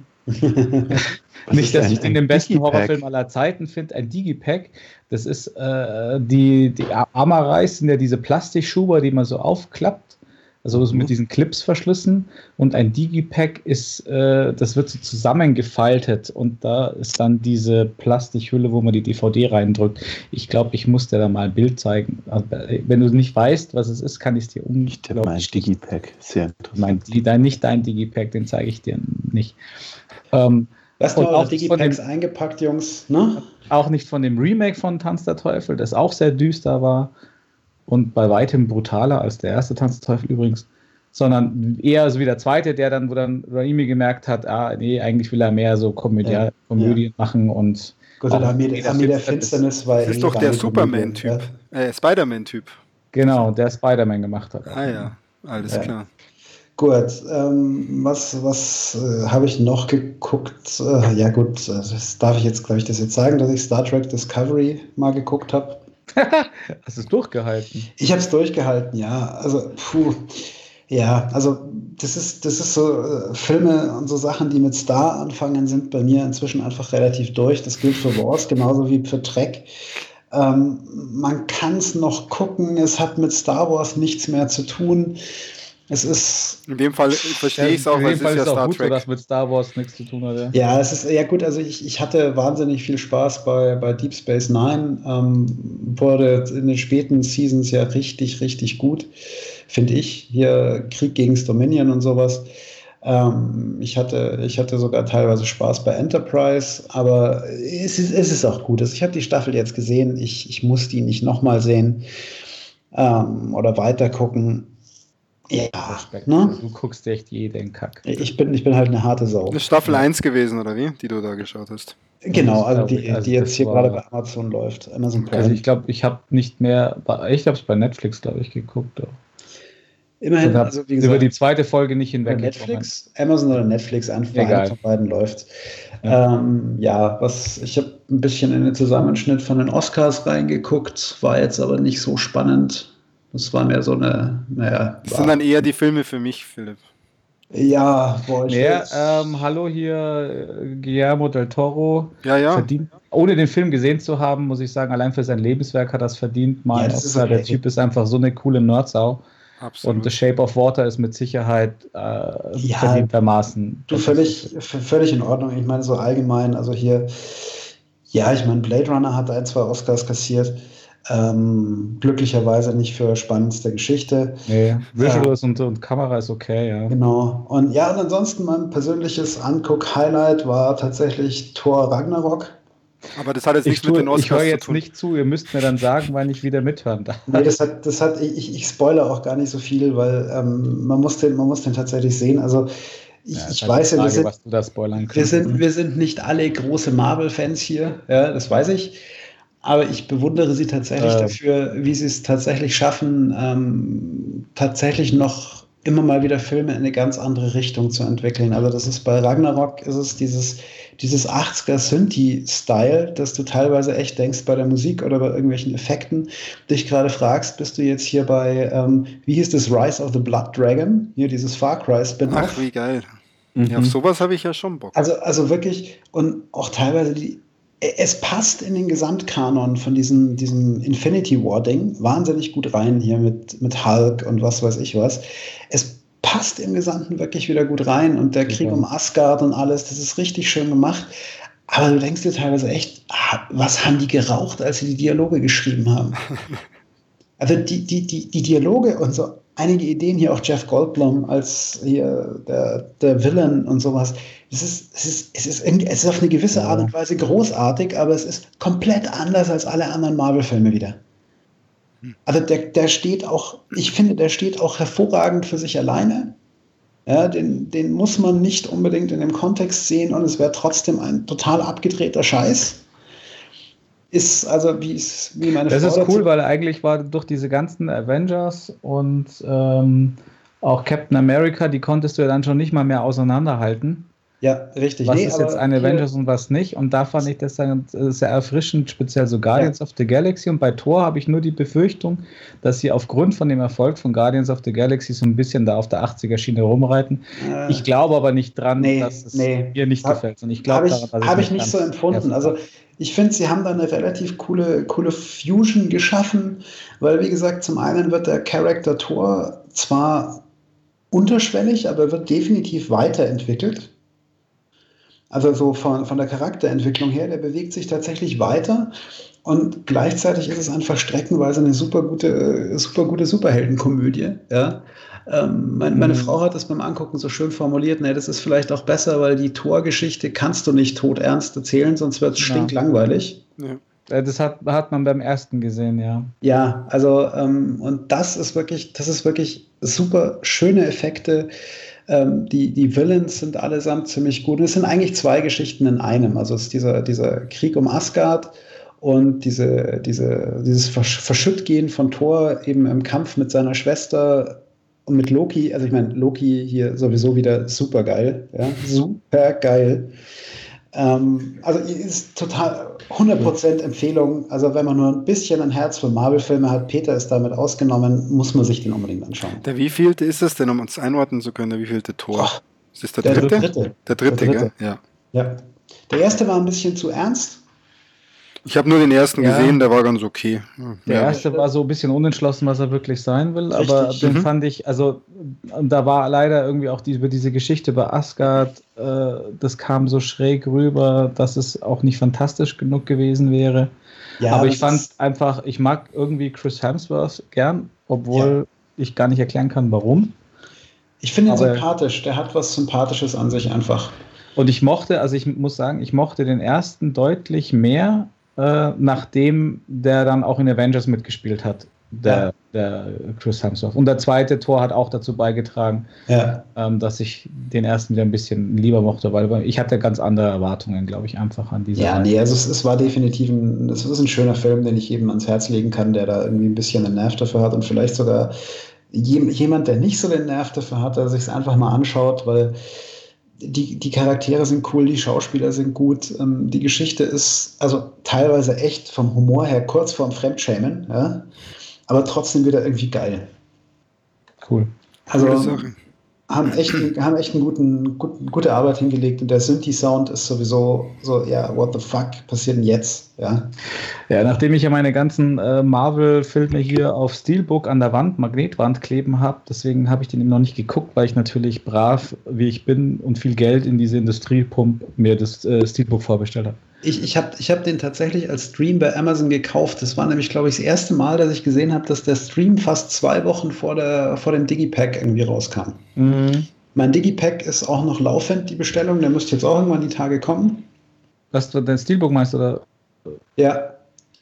Nicht, dass ich den besten Horrorfilm aller Zeiten finde, ein Digipack, das ist die Amarais sind ja diese Plastikschuber, die man so aufklappt, also mit diesen Clips verschlissen und ein Digipack ist, das wird so zusammengefaltet und da ist dann diese Plastikhülle, wo man die DVD reindrückt. Ich glaube, ich muss dir da mal ein Bild zeigen. Also, wenn du nicht weißt, was es ist, kann ich es dir mein Digipack, sehr interessant. Nicht dein Digipack, den zeige ich dir nicht. Lasst mal eure Digipacks eingepackt, Jungs. Ne? Auch nicht von dem Remake von Tanz der Teufel, das auch sehr düster war und bei weitem brutaler als der erste Tanz der Teufel übrigens, sondern eher so wie der zweite, wo dann Raimi gemerkt hat, nee, eigentlich will er mehr so Komödien machen und Gut, Armee der Finsternis war das ist doch der Superman-Typ, Spider-Man-Typ. Genau, der Spider-Man gemacht hat. Ja, alles klar. Gut, was habe ich noch geguckt? Ja gut, das darf ich jetzt, glaube ich, das jetzt sagen, dass ich Star Trek Discovery mal geguckt habe. Hast du es durchgehalten? Ich habe es durchgehalten, ja. Also, ja, also das ist so Filme und so Sachen, die mit Star anfangen, sind bei mir inzwischen einfach relativ durch. Das gilt für Wars genauso wie für Trek. Man kann es noch gucken, es hat mit Star Wars nichts mehr zu tun. Es ist. In dem Fall verstehe ich es auch, weil es ist ja Star Trek. Dass mit Star Wars nichts zu tun hat. Ja, es ist ja gut. Also ich hatte wahnsinnig viel Spaß bei Deep Space Nine. Wurde in den späten Seasons ja richtig, richtig gut, finde ich. Hier Krieg gegen Dominion und sowas. Ich hatte sogar teilweise Spaß bei Enterprise, aber es ist auch gut. Also ich habe die Staffel jetzt gesehen. Ich muss die nicht nochmal sehen oder weiter gucken. Ja, ne? Du guckst echt jeden Kack. Ich bin halt eine harte Sau. Das ist Staffel 1 gewesen, oder wie? Die du da geschaut hast. Genau, also die jetzt hier gerade bei Amazon läuft. Amazon Prime. Also ich glaube, ich habe nicht mehr, ich habe es bei Netflix, glaube ich, geguckt. Auch. Immerhin, also wie gesagt, über die zweite Folge nicht hinweg. Netflix, Amazon oder Netflix, eine von beiden läuft. Ja, ich habe ein bisschen in den Zusammenschnitt von den Oscars reingeguckt, war jetzt aber nicht so spannend. Das war mehr so eine, Das sind dann eher die Filme für mich, Philipp. Ja, hallo hier, Guillermo del Toro. Ja. Verdient, ohne den Film gesehen zu haben, muss ich sagen, allein für sein Lebenswerk hat er es verdient. Der Typ ist einfach so eine coole Nerdsau. Absolut. Und The Shape of Water ist mit Sicherheit verdientermaßen. Völlig in Ordnung. Ich meine, so allgemein, also hier, ich meine, Blade Runner hat 1, 2 Oscars kassiert. Glücklicherweise nicht für spannendste Geschichte. Nee, Visuals und Kamera ist okay, ja. Genau. Und ansonsten mein persönliches Anguck-Highlight war tatsächlich Thor Ragnarok. Aber das hat jetzt nichts mit den Oscars zu tun. Ich höre jetzt nicht zu, ihr müsst mir dann sagen, wann ich wieder mithören darf. Nee, ich spoilere auch gar nicht so viel, weil man muss den tatsächlich sehen. Also ich weiß ja, wir sind nicht alle große Marvel-Fans hier, ja, das weiß ich. Aber ich bewundere sie tatsächlich dafür, wie sie es tatsächlich schaffen, tatsächlich noch immer mal wieder Filme in eine ganz andere Richtung zu entwickeln. Also das ist bei Ragnarok ist es dieses 80er Synthi-Style, dass du teilweise echt denkst bei der Musik oder bei irgendwelchen Effekten, dich gerade fragst, bist du jetzt hier bei, wie hieß das, Rise of the Blood Dragon? Hier dieses Far Cry Spin-off. Ach, wie geil. Ja, auf sowas habe ich ja schon Bock. Also wirklich, und auch teilweise es passt in den Gesamtkanon von diesem Infinity War-Ding wahnsinnig gut rein, hier mit Hulk und was weiß ich was. Es passt im Gesamten wirklich wieder gut rein und der Krieg um Asgard und alles, das ist richtig schön gemacht. Aber du denkst dir teilweise echt, was haben die geraucht, als sie die Dialoge geschrieben haben? Also die Dialoge und so einige Ideen hier, auch Jeff Goldblum als hier der Villain und sowas. Es ist auf eine gewisse Art und Weise großartig, aber es ist komplett anders als alle anderen Marvel-Filme wieder. Also der steht auch, ich finde, der steht auch hervorragend für sich alleine. Ja, den muss man nicht unbedingt in dem Kontext sehen und es wäre trotzdem ein total abgedrehter Scheiß. Ist also wie meine Frau. Das ist cool, weil eigentlich war durch diese ganzen Avengers und auch Captain America, die konntest du ja dann schon nicht mal mehr auseinanderhalten. Ja, richtig. Was ist jetzt ein Avengers und was nicht? Und da fand ich das dann sehr erfrischend, speziell so Guardians of the Galaxy. Und bei Thor habe ich nur die Befürchtung, dass sie aufgrund von dem Erfolg von Guardians of the Galaxy so ein bisschen da auf der 80er-Schiene rumreiten. Ich glaube aber nicht dran, dass es mir nicht gefällt. Und ich glaube habe ich nicht so empfunden. Also ich finde, sie haben da eine relativ coole Fusion geschaffen, weil, wie gesagt, zum einen wird der Charakter Thor zwar unterschwellig, aber wird definitiv weiterentwickelt. Also so von der Charakterentwicklung her, der bewegt sich tatsächlich weiter und gleichzeitig ist es einfach streckenweise eine super gute Superheldenkomödie. Ja? Meine Frau hat das beim Angucken so schön formuliert, ne, das ist vielleicht auch besser, weil die Thor-Geschichte kannst du nicht todernst erzählen, sonst wird es stinklangweilig. Ja. Das hat man beim ersten gesehen, ja. Ja, also und das ist wirklich super schöne Effekte. Die Villains sind allesamt ziemlich gut. Und es sind eigentlich zwei Geschichten in einem. Also es ist dieser Krieg um Asgard und dieses Verschüttgehen von Thor eben im Kampf mit seiner Schwester und mit Loki. Also ich meine, Loki hier sowieso wieder super geil. Ja? Super geil. Also ist total 100% Empfehlung. Also wenn man nur ein bisschen ein Herz für Marvel-Filme hat, Peter ist damit ausgenommen, muss man sich den unbedingt anschauen. Der wievielte ist es denn, um uns einordnen zu können, der wievielte Tor? Oh, ist das der dritte? Der dritte, gell? Ja. Der erste war ein bisschen zu ernst. Ich habe nur den ersten gesehen, der war ganz okay. Der erste war so ein bisschen unentschlossen, was er wirklich sein will, Richtig. aber den fand ich, also da war leider irgendwie auch über diese Geschichte bei Asgard, das kam so schräg rüber, dass es auch nicht fantastisch genug gewesen wäre. Ja, aber ich fand einfach, ich mag irgendwie Chris Hemsworth gern, obwohl ich gar nicht erklären kann, warum. Ich finde ihn sympathisch, der hat was Sympathisches an sich einfach. Und ich muss sagen, ich mochte den ersten deutlich mehr, nachdem der dann auch in Avengers mitgespielt hat, der Chris Hemsworth. Und der zweite Tor hat auch dazu beigetragen, dass ich den ersten wieder ein bisschen lieber mochte, weil ich hatte ganz andere Erwartungen, glaube ich, einfach an diese Reihe. Also es war definitiv es ist ein schöner Film, den ich jedem ans Herz legen kann, der da irgendwie ein bisschen einen Nerv dafür hat und vielleicht sogar jemand, der nicht so den Nerv dafür hat, der sich es einfach mal anschaut, weil die Charaktere sind cool, die Schauspieler sind gut, die Geschichte ist also teilweise echt vom Humor her kurz vorm Fremdschämen, ja, aber trotzdem wieder irgendwie geil. Cool. Also haben echt eine gute Arbeit hingelegt und der Synthi-Sound ist sowieso so, what the fuck passiert denn jetzt? Ja, nachdem ich ja meine ganzen Marvel-Filme hier auf Steelbook an der Wand, Magnetwand kleben habe, deswegen habe ich den eben noch nicht geguckt, weil ich natürlich brav, wie ich bin und viel Geld in diese Industrie pump, mir das Steelbook vorbestellt habe. Ich hab den tatsächlich als Stream bei Amazon gekauft. Das war nämlich, glaube ich, das erste Mal, dass ich gesehen habe, dass der Stream fast 2 Wochen vor dem Digipack irgendwie rauskam. Mhm. Mein Digipack ist auch noch laufend, die Bestellung. Der müsste jetzt auch irgendwann die Tage kommen. Was du dein Steelbook meinst, oder? Ja.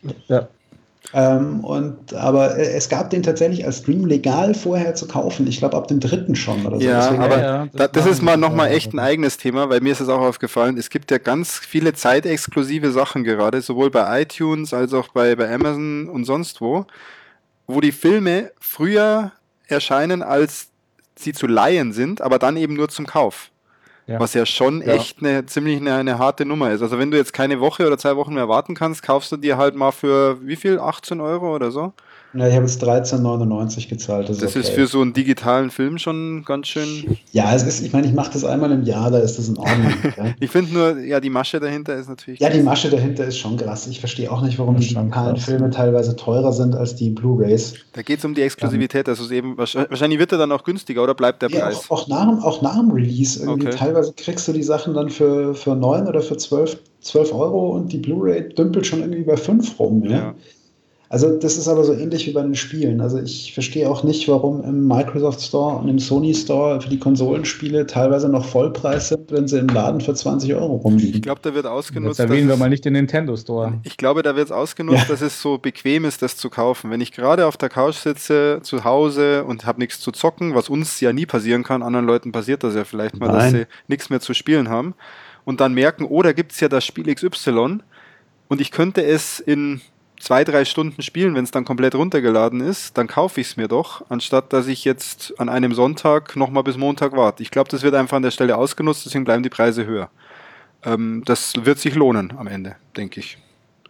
Aber es gab den tatsächlich als Stream legal vorher zu kaufen. Ich glaube, ab dem 3. schon oder so. Ja, aber das ist nochmal echt ein eigenes Thema, weil mir ist es auch aufgefallen, es gibt ja ganz viele zeitexklusive Sachen gerade, sowohl bei iTunes als auch bei Amazon und sonst wo die Filme früher erscheinen, als sie zu leihen sind, aber dann eben nur zum Kauf. Ja. Was ja schon echt eine harte Nummer ist. Also wenn du jetzt keine Woche oder 2 Wochen mehr warten kannst, kaufst du dir halt mal für wie viel? 18 Euro oder so? Ja, ich habe jetzt 13,99 gezahlt. Das ist für so einen digitalen Film schon ganz schön... Ja, ich meine, ich mache das einmal im Jahr, da ist das in Ordnung. Ich finde nur, die Masche dahinter ist natürlich... Ja, die Masche dahinter ist schon krass. Ich verstehe auch nicht, warum die digitalen Filme teilweise teurer sind als die Blu-Rays. Da geht es um die Exklusivität. Also es eben, wahrscheinlich wird er dann auch günstiger, oder bleibt der Preis? Auch nach dem Release. Irgendwie. Teilweise kriegst du die Sachen dann für 9 oder für 12 Euro und die Blu-ray dümpelt schon irgendwie bei 5 rum. Ja. Also das ist aber so ähnlich wie bei den Spielen. Also ich verstehe auch nicht, warum im Microsoft Store und im Sony Store für die Konsolenspiele teilweise noch Vollpreis sind, wenn sie im Laden für 20 Euro rumliegen. Ich glaube, da wird ausgenutzt. Jetzt erwähnen wir mal nicht den Nintendo Store. Ich glaube, da wird es ausgenutzt, dass es so bequem ist, das zu kaufen. Wenn ich gerade auf der Couch sitze, zu Hause und habe nichts zu zocken, was uns ja nie passieren kann, anderen Leuten passiert das ja vielleicht mal, dass sie nichts mehr zu spielen haben und dann merken, da gibt es ja das Spiel XY und ich könnte es in 2-3 Stunden spielen, wenn es dann komplett runtergeladen ist, dann kaufe ich es mir doch, anstatt dass ich jetzt an einem Sonntag nochmal bis Montag warte. Ich glaube, das wird einfach an der Stelle ausgenutzt, deswegen bleiben die Preise höher. Das wird sich lohnen am Ende, denke ich.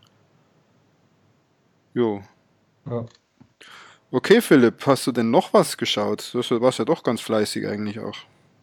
Jo. Ja. Okay, Philipp, hast du denn noch was geschaut? Du warst ja doch ganz fleißig eigentlich auch.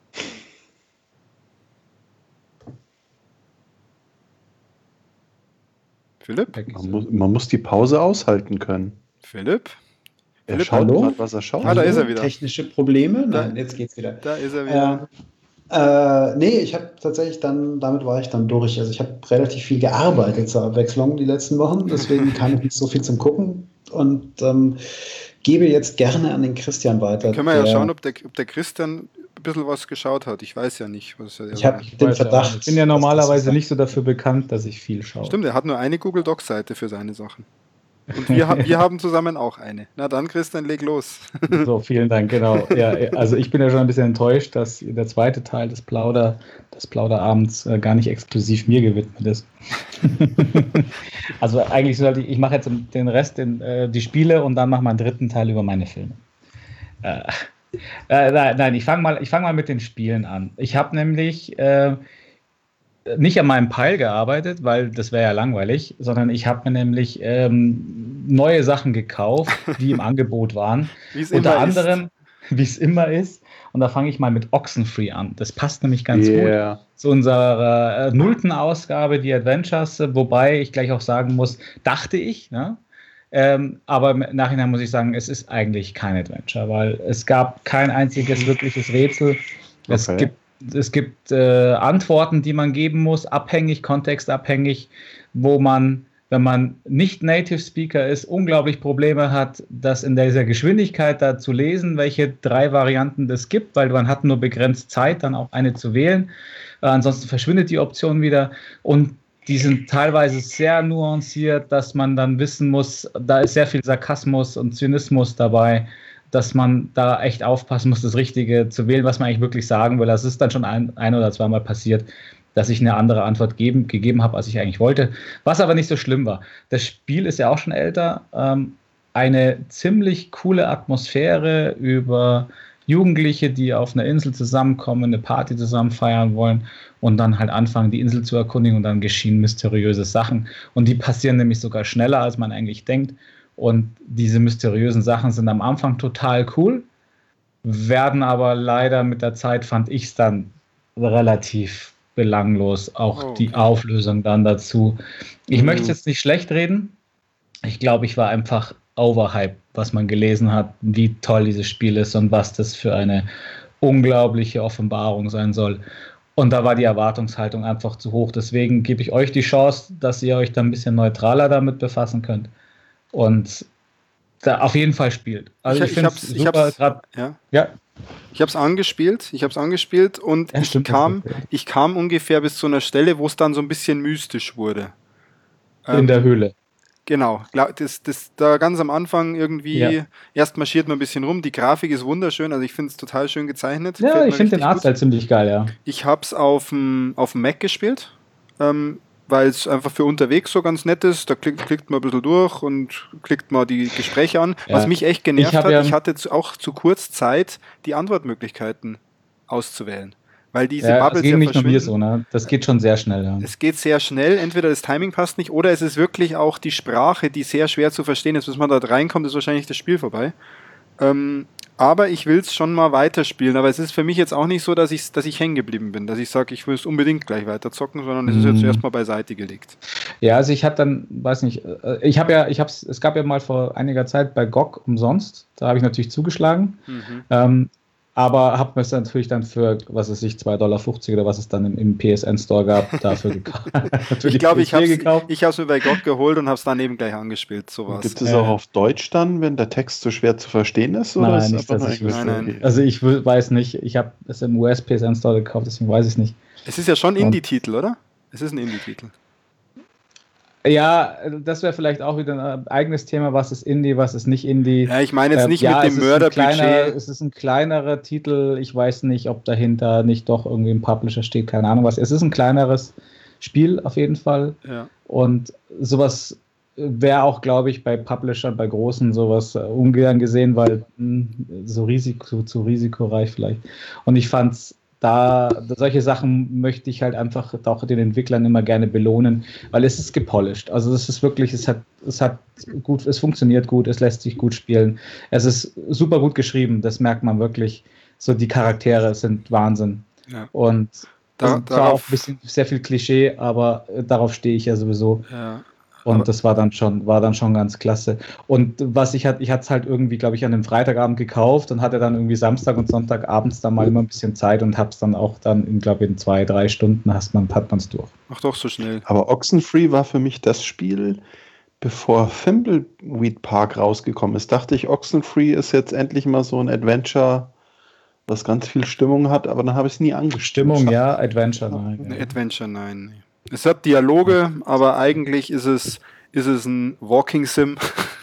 Philipp? Man muss die Pause aushalten können. Philipp? Er schaut gerade, was er schaut. Da ist er wieder. Technische Probleme? Nein, jetzt geht's wieder. Da ist er wieder. Nee, ich habe tatsächlich damit war ich dann durch. Also ich habe relativ viel gearbeitet zur Abwechslung die letzten Wochen, deswegen kam ich nicht so viel zum Gucken und gebe jetzt gerne an den Christian Dann weiter. können wir ja schauen, ob der Christian ein bisschen was geschaut hat. Ich weiß ja nicht, was er Ich habe Ich den weiß ja auch Verdacht. nicht. Ich bin ja dass das normalerweise so nicht so dafür bekannt, dass ich viel schaue. Stimmt, er hat nur eine Google Docs-Seite für seine Sachen. Und wir haben zusammen auch eine. Na dann, Christian, leg los. So, vielen Dank, genau. Ja, also ich bin ja schon ein bisschen enttäuscht, dass der zweite Teil des Plauderabends gar nicht exklusiv mir gewidmet ist. Also eigentlich sollte ich mache jetzt den Rest, die Spiele und dann mache mal einen dritten Teil über meine Filme. Nein, ich fange mal mit den Spielen an. Ich habe nämlich nicht an meinem Pile gearbeitet, weil das wäre ja langweilig, sondern ich habe mir nämlich neue Sachen gekauft, die im Angebot waren. Unter anderem, wie es immer ist. Und da fange ich mal mit Oxenfree an. Das passt nämlich ganz gut zu unserer 0. Ausgabe, die Adventures, wobei ich gleich auch sagen muss, dachte ich, ne? Aber im Nachhinein muss ich sagen, es ist eigentlich kein Adventure, weil es gab kein einziges wirkliches Rätsel. Es gibt Antworten, die man geben muss, kontextabhängig, wo man, wenn man nicht Native Speaker ist, unglaublich Probleme hat, das in dieser Geschwindigkeit da zu lesen, welche 3 Varianten es gibt, weil man hat nur begrenzt Zeit, dann auch eine zu wählen. Ansonsten verschwindet die Option wieder und die sind teilweise sehr nuanciert, dass man dann wissen muss, da ist sehr viel Sarkasmus und Zynismus dabei, dass man da echt aufpassen muss, das Richtige zu wählen, was man eigentlich wirklich sagen will. Das ist dann schon ein oder zweimal passiert, dass ich eine andere Antwort gegeben habe, als ich eigentlich wollte. Was aber nicht so schlimm war. Das Spiel ist ja auch schon älter. Eine ziemlich coole Atmosphäre über Jugendliche, die auf einer Insel zusammenkommen, eine Party zusammen feiern wollen und dann halt anfangen, die Insel zu erkundigen und dann geschehen mysteriöse Sachen. Und die passieren nämlich sogar schneller, als man eigentlich denkt. Und diese mysteriösen Sachen sind am Anfang total cool, werden aber leider mit der Zeit, fand ich es dann relativ belanglos, auch die Auflösung dann dazu. Ich möchte es jetzt nicht schlecht reden. Ich glaube, ich war einfach overhyped, was man gelesen hat, wie toll dieses Spiel ist und was das für eine unglaubliche Offenbarung sein soll. Und da war die Erwartungshaltung einfach zu hoch. Deswegen gebe ich euch die Chance, dass ihr euch da ein bisschen neutraler damit befassen könnt. Und da auf jeden Fall spielt. Also ich finde es super. Ich habe es angespielt und ich kam ungefähr bis zu einer Stelle, wo es dann so ein bisschen mystisch wurde. In der Höhle. Genau, da ganz am Anfang irgendwie, erst marschiert man ein bisschen rum, die Grafik ist wunderschön, also ich finde es total schön gezeichnet. Ja, ich finde den Artstyle ziemlich geil, ja. Ich habe es auf dem Mac gespielt, weil es einfach für unterwegs so ganz nett ist. Da klickt man ein bisschen durch und klickt mal die Gespräche an. Ja. Was mich echt genervt hat, ich hatte auch zu kurz Zeit, die Antwortmöglichkeiten auszuwählen. Weil diese Bubbles das geht nicht nur mir so, ne? Das geht schon sehr schnell. Ja. Es geht sehr schnell, entweder das Timing passt nicht oder es ist wirklich auch die Sprache, die sehr schwer zu verstehen ist. Bis man dort reinkommt, ist wahrscheinlich das Spiel vorbei. Aber ich will es schon mal weiterspielen. Aber es ist für mich jetzt auch nicht so, dass ich hängen geblieben bin, dass ich sage, ich will es unbedingt gleich weiter zocken, sondern es ist jetzt erstmal beiseite gelegt. Ja, also ich hatte dann, weiß nicht, es gab ja mal vor einiger Zeit bei GOG umsonst, da habe ich natürlich zugeschlagen. Aber habe mir es natürlich dann für, was weiß ich, $2,50 oder was es dann im PSN-Store gab, dafür gekauft. Ich glaube, ich habe es mir bei GOG geholt und habe es dann eben gleich angespielt. Sowas. Gibt es auch auf Deutsch dann, wenn der Text so schwer zu verstehen ist? Oder nein, ist nicht, dass ich wüsste. Nein. Also ich weiß nicht, ich habe es im US-PSN-Store gekauft, deswegen weiß ich es nicht. Es ist ja schon Indie-Titel, oder? Es ist ein Indie-Titel. Ja, das wäre vielleicht auch wieder ein eigenes Thema, was ist Indie, was ist nicht Indie. Ja, ich meine jetzt nicht mit dem Mörderbudget. Es ist ein kleinerer Titel, ich weiß nicht, ob dahinter nicht doch irgendwie ein Publisher steht, keine Ahnung was. Es ist ein kleineres Spiel auf jeden Fall. Ja. Und sowas wäre auch, glaube ich, bei Publishern, bei großen sowas ungern gesehen, weil zu risikoreich vielleicht. Und ich fand's solche Sachen möchte ich halt einfach auch den Entwicklern immer gerne belohnen, weil es ist gepolished. Also es ist wirklich, es funktioniert gut, es lässt sich gut spielen. Es ist super gut geschrieben, das merkt man wirklich. So die Charaktere sind Wahnsinn. Ja. Und zwar auch ein bisschen sehr viel Klischee, aber darauf stehe ich ja sowieso. Ja. Und das war dann schon ganz klasse. Und ich hatte es halt irgendwie, glaube ich, an einem Freitagabend gekauft und hatte dann irgendwie Samstag und Sonntag abends dann mal immer ein bisschen Zeit und habe es dann auch dann in 2-3 Stunden hat man es durch. Ach doch, so schnell. Aber Oxenfree war für mich das Spiel, bevor Thimbleweed Park rausgekommen ist. Dachte ich, Oxenfree ist jetzt endlich mal so ein Adventure, was ganz viel Stimmung hat, aber dann habe ich es nie angeschaut. Stimmung, ja, Adventure, nein. Adventure, nein. Es hat Dialoge, aber eigentlich ist es ein Walking Sim.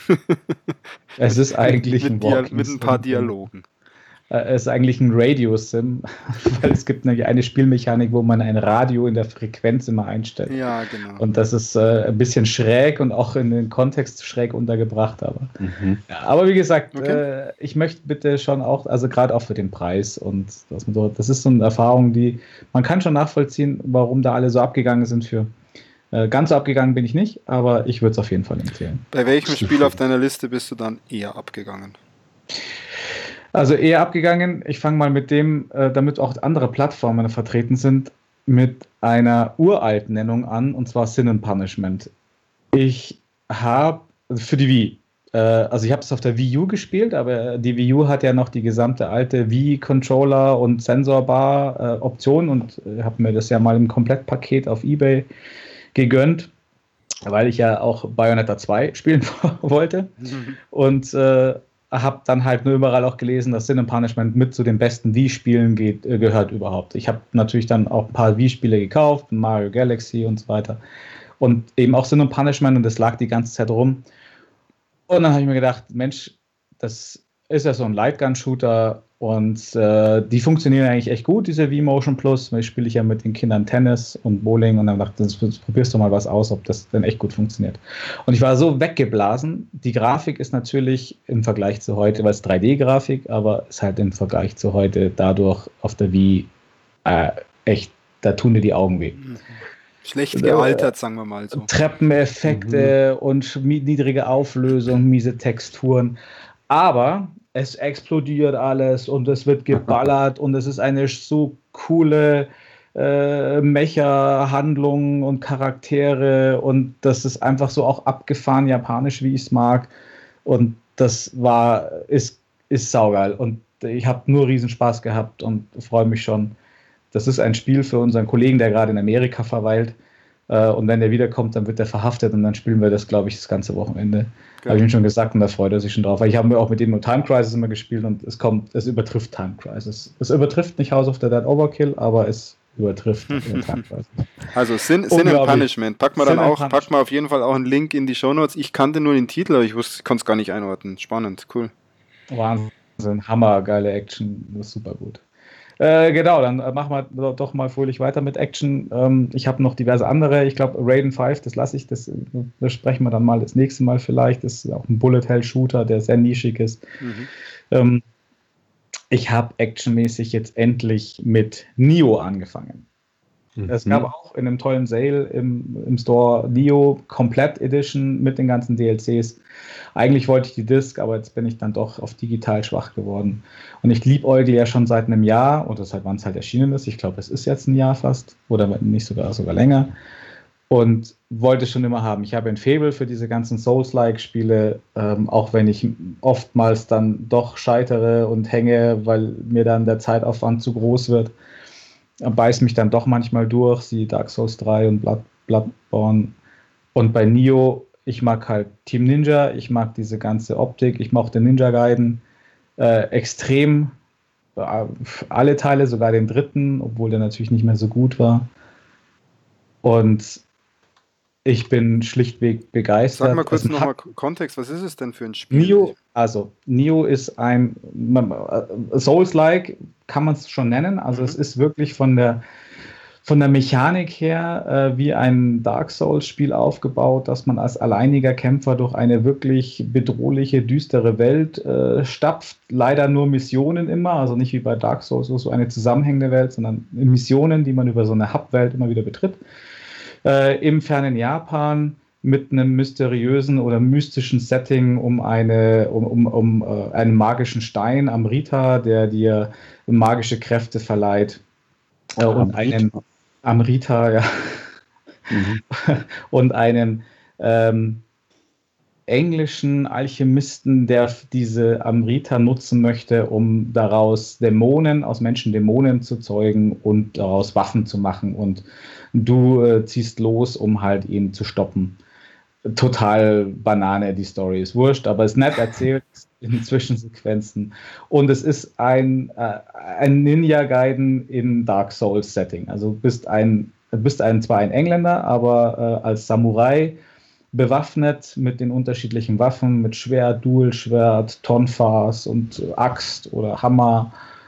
Es ist eigentlich ein Walking Sim. Mit ein paar Dialogen. Es ist eigentlich ein Radio-Sim, weil es gibt eine Spielmechanik, wo man ein Radio in der Frequenz immer einstellt. Ja, genau. Und das ist ein bisschen schräg und auch in den Kontext schräg untergebracht. Aber wie gesagt, okay. Ich möchte bitte schon auch, also gerade auch für den Preis und das ist so eine Erfahrung, die man kann schon nachvollziehen, warum da alle so abgegangen sind für. Ganz so abgegangen bin ich nicht, aber ich würde es auf jeden Fall empfehlen. Bei welchem Spiel auf deiner Liste bist du dann eher abgegangen? Also eher abgegangen, ich fange mal mit dem, damit auch andere Plattformen vertreten sind, mit einer uralten Nennung an, und zwar Sin and Punishment. Ich habe für die Wii, also ich habe es auf der Wii U gespielt, aber die Wii U hat ja noch die gesamte alte Wii-Controller und Sensorbar-Option und habe mir das ja mal im Komplettpaket auf eBay gegönnt, weil ich ja auch Bayonetta 2 spielen wollte. Und habe dann halt nur überall auch gelesen, dass Sin and Punishment mit zu den besten Wii-Spielen gehört überhaupt. Ich habe natürlich dann auch ein paar Wii-Spiele gekauft, Mario Galaxy und so weiter. Und eben auch Sin and Punishment, und das lag die ganze Zeit rum. Und dann habe ich mir gedacht, Mensch, das ist ja so ein Lightgun-Shooter und die funktionieren eigentlich echt gut, diese Wii Motion Plus. Ich spiele ja mit den Kindern Tennis und Bowling und dann dachte ich, probierst du mal was aus, ob das denn echt gut funktioniert. Und ich war so weggeblasen. Die Grafik ist natürlich im Vergleich zu heute, weil es 3D-Grafik, aber ist halt im Vergleich zu heute dadurch auf der Wii echt, da tun dir die Augen weh. Schlecht gealtert, sagen wir mal so. Treppeneffekte und niedrige Auflösung, miese Texturen. Aber es explodiert alles und es wird geballert und es ist eine so coole Mecha-Handlung und Charaktere und das ist einfach so auch abgefahren japanisch, wie ich es mag. Und das ist saugeil. Und ich habe nur Riesenspaß gehabt und freue mich schon. Das ist ein Spiel für unseren Kollegen, der gerade in Amerika verweilt. Und wenn der wiederkommt, dann wird er verhaftet und dann spielen wir das, glaube ich, das ganze Wochenende. Habe ich ihm schon gesagt und da freut er sich schon drauf. Weil ich habe mir auch mit ihm nur Time Crisis immer gespielt und es übertrifft Time Crisis. Es übertrifft nicht House of the Dead Overkill, aber es übertrifft Time Crisis. Also Sin and Punishment. Pack mal auf jeden Fall auch einen Link in die Shownotes. Ich kannte nur den Titel, aber ich konnte es gar nicht einordnen. Spannend, cool. Wahnsinn, hammer, geile Action, das ist super gut. Genau, dann machen wir doch mal fröhlich weiter mit Action. Ich habe noch diverse andere. Ich glaube, Raiden 5, das lasse ich, das sprechen wir dann mal das nächste Mal vielleicht. Das ist auch ein Bullet-Hell-Shooter, der sehr nischig ist. Ich habe actionmäßig jetzt endlich mit Nioh angefangen. Es gab auch in einem tollen Sale im Store Nioh Komplett Edition mit den ganzen DLCs. Eigentlich wollte ich die Disc, aber jetzt bin ich dann doch auf digital schwach geworden. Und ich liebäugle ja schon seit einem Jahr, oder seit wann es halt erschienen ist. Ich glaube, es ist jetzt ein Jahr fast, oder nicht sogar länger. Und wollte schon immer haben. Ich habe ein Faible für diese ganzen Souls-like-Spiele, auch wenn ich oftmals dann doch scheitere und hänge, weil mir dann der Zeitaufwand zu groß wird. Beiß mich dann doch manchmal durch, siehe Dark Souls 3 und Bloodborne. Und bei Nioh, ich mag halt Team Ninja, ich mag diese ganze Optik, ich mag den Ninja Gaiden extrem. Alle Teile, sogar den dritten, obwohl der natürlich nicht mehr so gut war. Und ich bin schlichtweg begeistert. Sag mal kurz nochmal Kontext, was ist es denn für ein Spiel? Nioh ist ein Souls-like, kann man es schon nennen. Also es ist wirklich von der Mechanik her wie ein Dark Souls-Spiel aufgebaut, dass man als alleiniger Kämpfer durch eine wirklich bedrohliche, düstere Welt stapft. Leider nur Missionen immer, also nicht wie bei Dark Souls, so eine zusammenhängende Welt, sondern Missionen, die man über so eine Hub-Welt immer wieder betritt. Im fernen Japan mit einem mysteriösen oder mystischen Setting um einen magischen Stein, Amrita, der dir magische Kräfte verleiht. Und einen Amrita, ja. Und einen englischen Alchemisten, der diese Amrita nutzen möchte, um daraus aus Menschen Dämonen zu zeugen und daraus Waffen zu machen. Und du ziehst los, um halt ihn zu stoppen. Total Banane, die Story ist wurscht, aber ist nett erzählt in Zwischensequenzen. Und es ist ein Ninja-Gaiden in Dark Souls-Setting. Also du bist zwar ein Engländer, aber als Samurai bewaffnet mit den unterschiedlichen Waffen, mit Schwert, Dualschwert, Tonfas und Axt oder Hammer,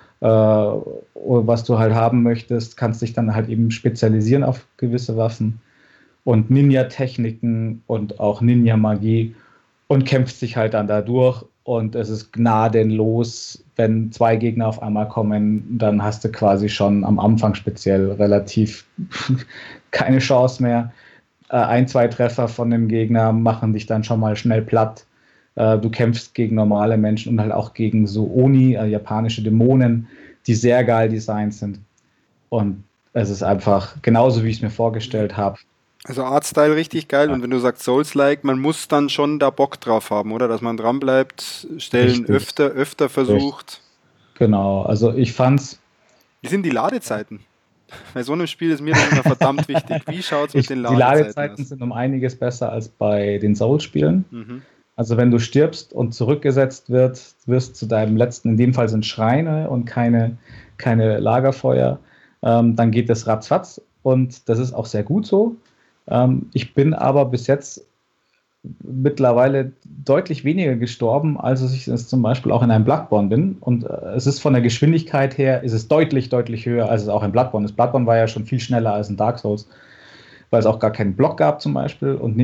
oder was du halt haben möchtest, kannst dich dann halt eben spezialisieren auf gewisse Waffen und Ninja-Techniken und auch Ninja-Magie und kämpft sich halt dann da durch und es ist gnadenlos, wenn 2 Gegner auf einmal kommen, dann hast du quasi schon am Anfang speziell relativ keine Chance mehr. 1, 2 Treffer von dem Gegner machen dich dann schon mal schnell platt. Du kämpfst gegen normale Menschen und halt auch gegen so Oni, japanische Dämonen, die sehr geil designt sind. Und es ist einfach genauso, wie ich es mir vorgestellt habe. Also Artstyle richtig geil und wenn du sagst Souls-like, man muss dann schon da Bock drauf haben, oder? Dass man dran bleibt, Stellen öfter versucht. Richtig. Genau, also ich fand's... Wie sind die Ladezeiten? Bei so einem Spiel ist mir das immer verdammt wichtig. Wie schaut es mit den Ladezeiten aus? Die Ladezeiten sind um einiges besser als bei den Souls-Spielen. Mhm. Also wenn du stirbst und zurückgesetzt wirst zu deinem letzten, in dem Fall sind Schreine und keine Lagerfeuer, dann geht das ratzfatz und das ist auch sehr gut so. Ich bin aber bis jetzt mittlerweile deutlich weniger gestorben, als ich es zum Beispiel auch in einem Bloodborne bin. Und es ist von der Geschwindigkeit her, ist es deutlich, deutlich höher, als es auch in Bloodborne ist. Bloodborne war ja schon viel schneller als in Dark Souls, weil es auch gar keinen Block gab zum Beispiel. Und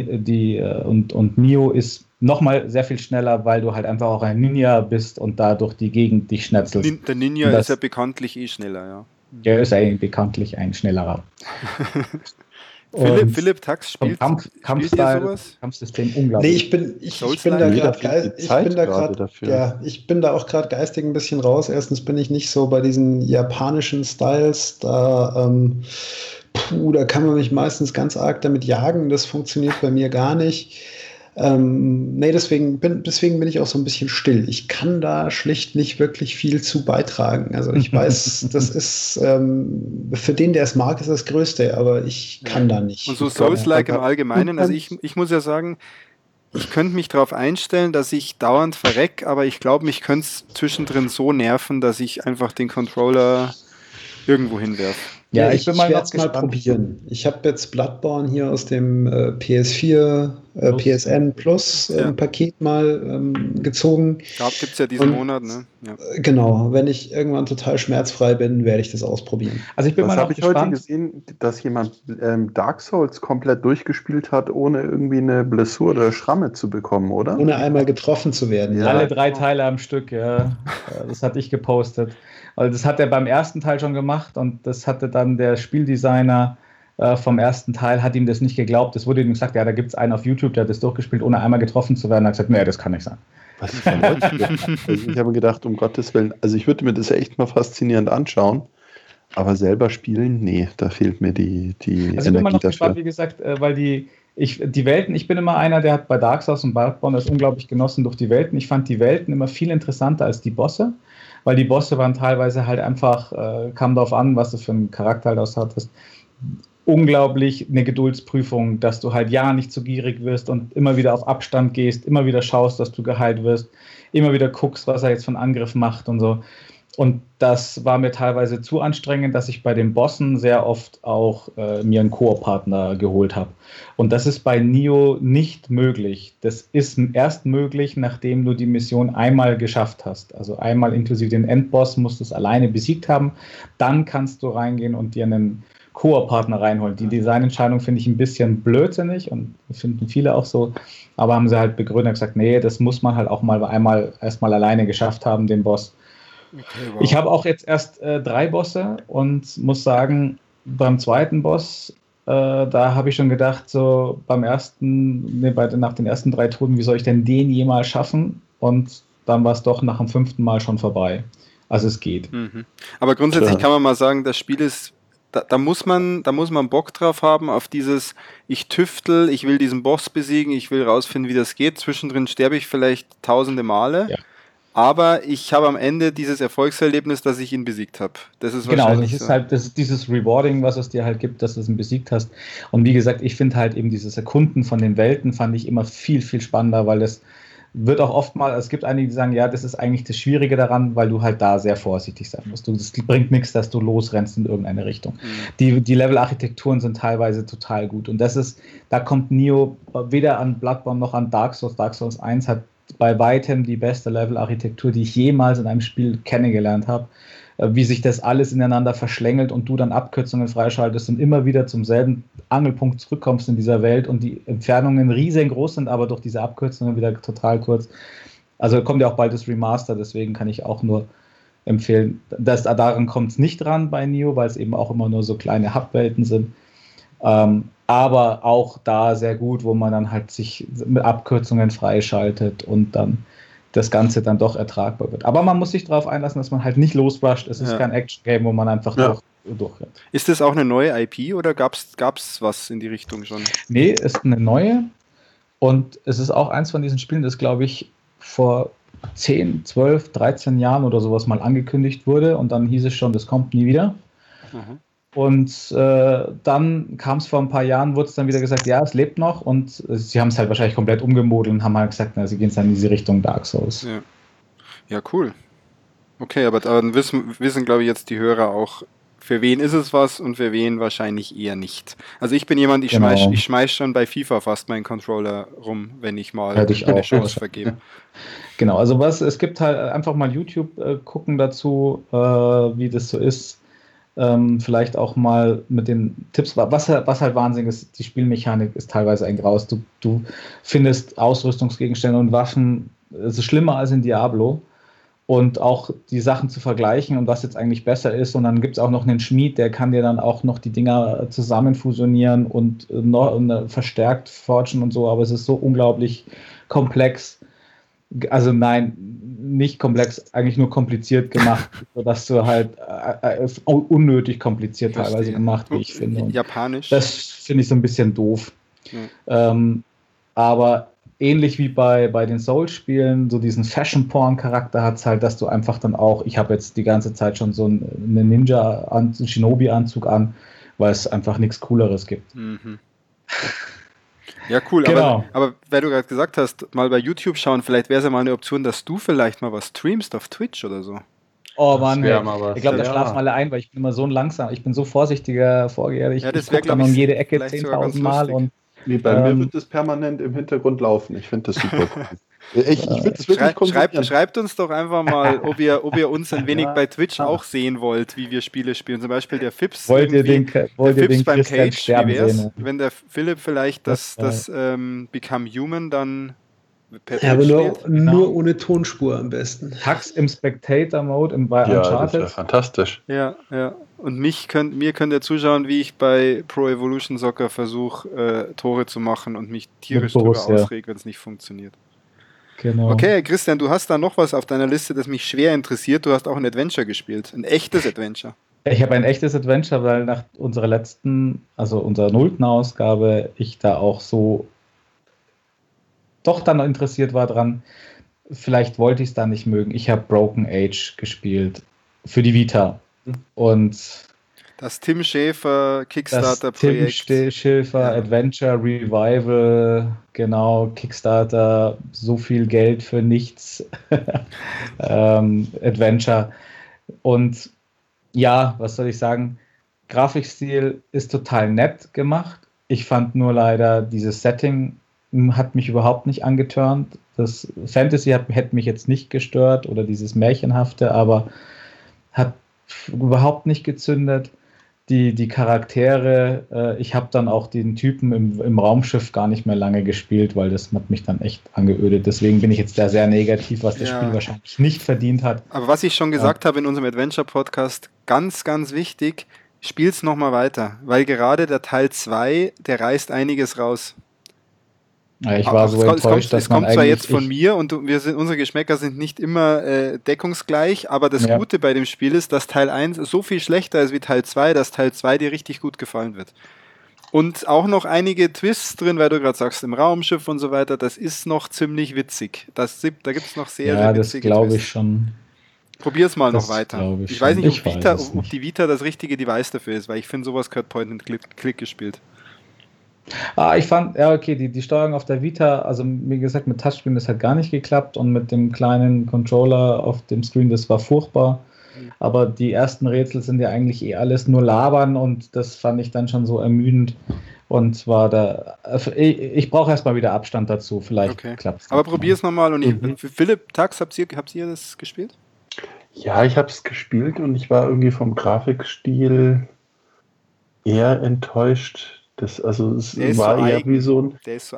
Nioh ist nochmal sehr viel schneller, weil du halt einfach auch ein Ninja bist und da durch die Gegend dich schnetzelst. Der Ninja ist ja bekanntlich schneller, ja. Der ist eigentlich bekanntlich ein schnellerer. Philipp Tax spielt sowas? Kampfsystem unglaublich. Nee, ich bin da auch gerade geistig ein bisschen raus. Erstens bin ich nicht so bei diesen japanischen Styles, da kann man mich meistens ganz arg damit jagen, das funktioniert bei mir gar nicht. Deswegen bin ich auch so ein bisschen still. Ich kann da schlicht nicht wirklich viel zu beitragen. Also ich weiß, das ist für den, der es mag, ist das Größte, aber ich kann da nicht. Und so Souls-like im Allgemeinen, also ich muss ja sagen, ich könnte mich darauf einstellen, dass ich dauernd verreck, aber ich glaube, mich könnte es zwischendrin so nerven, dass ich einfach den Controller irgendwo hinwerfe. Ja, ich werde es mal probieren. Ich habe jetzt Bloodborne hier aus dem PS4, PSN Plus Paket mal gezogen. Gibt es ja diesen Monat, ne? Ja. Genau, wenn ich irgendwann total schmerzfrei bin, werde ich das ausprobieren. Also ich bin mal habe ich heute gesehen, dass jemand Dark Souls komplett durchgespielt hat, ohne irgendwie eine Blessur oder Schramme zu bekommen, oder? Ohne einmal getroffen zu werden. Ja. Alle 3 Teile am Stück, ja. Das hatte ich gepostet. Also das hat er beim ersten Teil schon gemacht und das hatte dann der Spieldesigner vom ersten Teil, hat ihm das nicht geglaubt. Es wurde ihm gesagt, ja, da gibt es einen auf YouTube, der hat das durchgespielt, ohne einmal getroffen zu werden. Er hat gesagt, nee, das kann nicht sein. Was ist denn heute? Also ich habe gedacht, um Gottes Willen, also ich würde mir das ja echt mal faszinierend anschauen, aber selber spielen, nee, da fehlt mir die Energie ich bin immer noch gespannt, wie gesagt, weil die Welten, ich bin immer einer, der hat bei Dark Souls und Bloodborne das unglaublich genossen durch die Welten. Ich fand die Welten immer viel interessanter als die Bosse, weil die Bosse waren teilweise halt einfach, kam darauf an, was du für einen Charakter halt aus hattest, unglaublich eine Geduldsprüfung, dass du halt ja nicht zu gierig wirst und immer wieder auf Abstand gehst, immer wieder schaust, dass du geheilt wirst, immer wieder guckst, was er jetzt von Angriff macht und so. Und das war mir teilweise zu anstrengend, dass ich bei den Bossen sehr oft auch mir einen Koop-Partner geholt habe. Und das ist bei Nioh nicht möglich. Das ist erst möglich, nachdem du die Mission einmal geschafft hast. Also einmal inklusive den Endboss musst du es alleine besiegt haben. Dann kannst du reingehen und dir einen Koop-Partner reinholen. Die Designentscheidung finde ich ein bisschen blödsinnig und finden viele auch so. Aber haben sie halt begründet und gesagt, nee, das muss man halt auch mal erstmal alleine geschafft haben, den Boss. Okay, wow. Ich habe auch jetzt erst 3 Bosse und muss sagen, beim zweiten Boss, da habe ich schon gedacht, so nach den ersten 3 Toten, wie soll ich denn den jemals schaffen? Und dann war es doch nach dem 5. Mal schon vorbei. Also es geht. Aber grundsätzlich kann man mal sagen, das Spiel ist da muss man Bock drauf haben auf dieses, ich tüftel, ich will diesen Boss besiegen, ich will rausfinden, wie das geht. Zwischendrin sterbe ich vielleicht tausende Male, Ja. aber ich habe am Ende dieses Erfolgserlebnis, dass ich ihn besiegt habe. Das ist Genau, wahrscheinlich das ist so. halt dieses Rewarding, was es dir halt gibt, dass du es besiegt hast. Und wie gesagt, ich finde halt eben dieses Erkunden von den Welten fand ich immer viel, viel spannender, weil das wird auch oft mal, es gibt einige, die sagen, ja, das ist eigentlich das Schwierige daran, weil du halt da sehr vorsichtig sein musst. Das bringt nichts, dass du losrennst in irgendeine Richtung. Die Level-Architekturen sind teilweise total gut. Und da kommt Nioh weder an Bloodborne noch an Dark Souls. Dark Souls 1 hat bei weitem die beste Level-Architektur, die ich jemals in einem Spiel kennengelernt habe. Wie sich das alles ineinander verschlängelt und du dann Abkürzungen freischaltest und immer wieder zum selben Angelpunkt zurückkommst in dieser Welt und die Entfernungen riesengroß sind, aber durch diese Abkürzungen wieder total kurz. Also kommt ja auch bald das Remaster, deswegen kann ich auch nur empfehlen, daran kommt es nicht ran bei Nioh, weil es eben auch immer nur so kleine Hub-Welten sind. Aber auch da sehr gut, wo man dann halt sich mit Abkürzungen freischaltet und dann das Ganze dann doch ertragbar wird. Aber man muss sich darauf einlassen, dass man halt nicht losrusht. Es ist kein Action-Game, wo man einfach durchrennt. Ist das auch eine neue IP oder gab's was in die Richtung schon? Nee, ist eine neue. Und es ist auch eins von diesen Spielen, das, glaube ich, vor 10, 12, 13 Jahren oder sowas mal angekündigt wurde. Und dann hieß es schon, das kommt nie wieder. Mhm. Und dann kam es vor ein paar Jahren, wurde es dann wieder gesagt, ja, es lebt noch. Und sie haben es halt wahrscheinlich komplett umgemodelt und haben halt gesagt, na, sie gehen dann in diese Richtung Dark Souls. Ja, cool. Okay, aber dann wissen, glaube ich, jetzt die Hörer auch, für wen ist es was und für wen wahrscheinlich eher nicht. Also ich bin jemand, ich schmeiß schon bei FIFA fast meinen Controller rum, wenn ich mal eine Chance vergebe. Genau, also es gibt halt einfach mal YouTube gucken dazu, wie das so ist. Vielleicht auch mal mit den Tipps, was halt Wahnsinn ist, die Spielmechanik ist teilweise ein Graus. Du findest Ausrüstungsgegenstände und Waffen, es ist schlimmer als in Diablo. Und auch die Sachen zu vergleichen und was jetzt eigentlich besser ist. Und dann gibt es auch noch einen Schmied, der kann dir dann auch noch die Dinger zusammen fusionieren und verstärkt forgen und so. Aber es ist so unglaublich komplex. Also nein, nicht komplex, eigentlich nur kompliziert gemacht, sodass du halt unnötig kompliziert teilweise gemacht, wie ich finde. Und Japanisch. Das finde ich so ein bisschen doof. Aber ähnlich wie bei den Souls-Spielen, so diesen Fashion-Porn-Charakter hat es halt, dass du einfach dann auch, ich habe jetzt die ganze Zeit schon so einen Shinobi-Anzug an, weil es einfach nichts Cooleres gibt. Mhm. Ja, cool, genau. aber weil du gerade gesagt hast, mal bei YouTube schauen, vielleicht wäre es ja mal eine Option, dass du vielleicht mal was streamst auf Twitch oder so. Oh Mann, ich glaube, da schlafen alle ein, weil ich bin immer so langsam, ich bin so vorsichtiger Vorgeher, ich gucke dann um jede Ecke 10.000 Mal und bei mir wird das permanent im Hintergrund laufen. Ich finde das super cool. Ich würde es wirklich konsumieren. Schreibt uns doch einfach mal, ob ihr uns ein wenig bei Twitch auch sehen wollt, wie wir Spiele spielen. Zum Beispiel der Fips. Wollt ihr den beim Cage, wie wär's, sehen? wenn der Philipp vielleicht das Become Human dann per Twitch spielt? Nur ohne Tonspur am besten. Hux im Spectator-Mode bei Uncharted. Das wäre fantastisch. Ja. Und mir könnt ihr zuschauen, wie ich bei Pro Evolution Soccer versuche, Tore zu machen und mich tierisch drüber ausreg, wenn es nicht funktioniert. Genau. Okay, Christian, du hast da noch was auf deiner Liste, das mich schwer interessiert. Du hast auch ein Adventure gespielt. Ein echtes Adventure. Ich habe ein echtes Adventure, weil nach unserer unserer 0. Ausgabe, ich da auch so doch dann interessiert war dran. Vielleicht wollte ich es da nicht mögen. Ich habe Broken Age gespielt für die Vita. Und das Tim Schäfer Kickstarter-Projekt. Tim Schäfer Adventure Revival, genau, Kickstarter, so viel Geld für nichts. Adventure. Und ja, was soll ich sagen? Grafikstil ist total nett gemacht. Ich fand nur leider, dieses Setting hat mich überhaupt nicht angeturnt. Das Fantasy hätte mich jetzt nicht gestört oder dieses Märchenhafte, aber hat überhaupt nicht gezündet. Die Charaktere, ich habe dann auch den Typen im Raumschiff gar nicht mehr lange gespielt, weil das hat mich dann echt angeödet. Deswegen bin ich jetzt da sehr negativ, was das Spiel wahrscheinlich nicht verdient hat. Aber was ich schon gesagt habe in unserem Adventure-Podcast, ganz, ganz wichtig, spiel's nochmal weiter, weil gerade der Teil 2, der reißt einiges raus. Ja, ich war so enttäuscht, dass es man kommt zwar eigentlich... jetzt von mir und unsere Geschmäcker sind nicht immer deckungsgleich, aber das Ja. Gute bei dem Spiel ist, dass Teil 1 so viel schlechter ist wie Teil 2, dass Teil 2 dir richtig gut gefallen wird. Und auch noch einige Twists drin, weil du gerade sagst, im Raumschiff und so weiter, das ist noch ziemlich witzig. Da gibt es noch sehr, sehr Ja, das witzige glaube ich Twists. schon. Probier's mal Das noch weiter. glaube ich Ich weiß schon. nicht, Ich weiß es ob nicht. die Vita das richtige Device dafür ist, weil ich finde, sowas gehört Point-and-Click gespielt. Ich fand, ja, okay, die Steuerung auf der Vita, also wie gesagt, mit Touchscreen, das hat gar nicht geklappt und mit dem kleinen Controller auf dem Screen, das war furchtbar. Aber die ersten Rätsel sind ja eigentlich alles nur labern und das fand ich dann schon so ermüdend. Und war da, ich brauche erstmal wieder Abstand dazu, vielleicht klappt es. Aber probier's nochmal und Philipp, Tax, habt ihr das gespielt? Ja, ich habe es gespielt und ich war irgendwie vom Grafikstil eher enttäuscht. Es war so eher eigen. wie so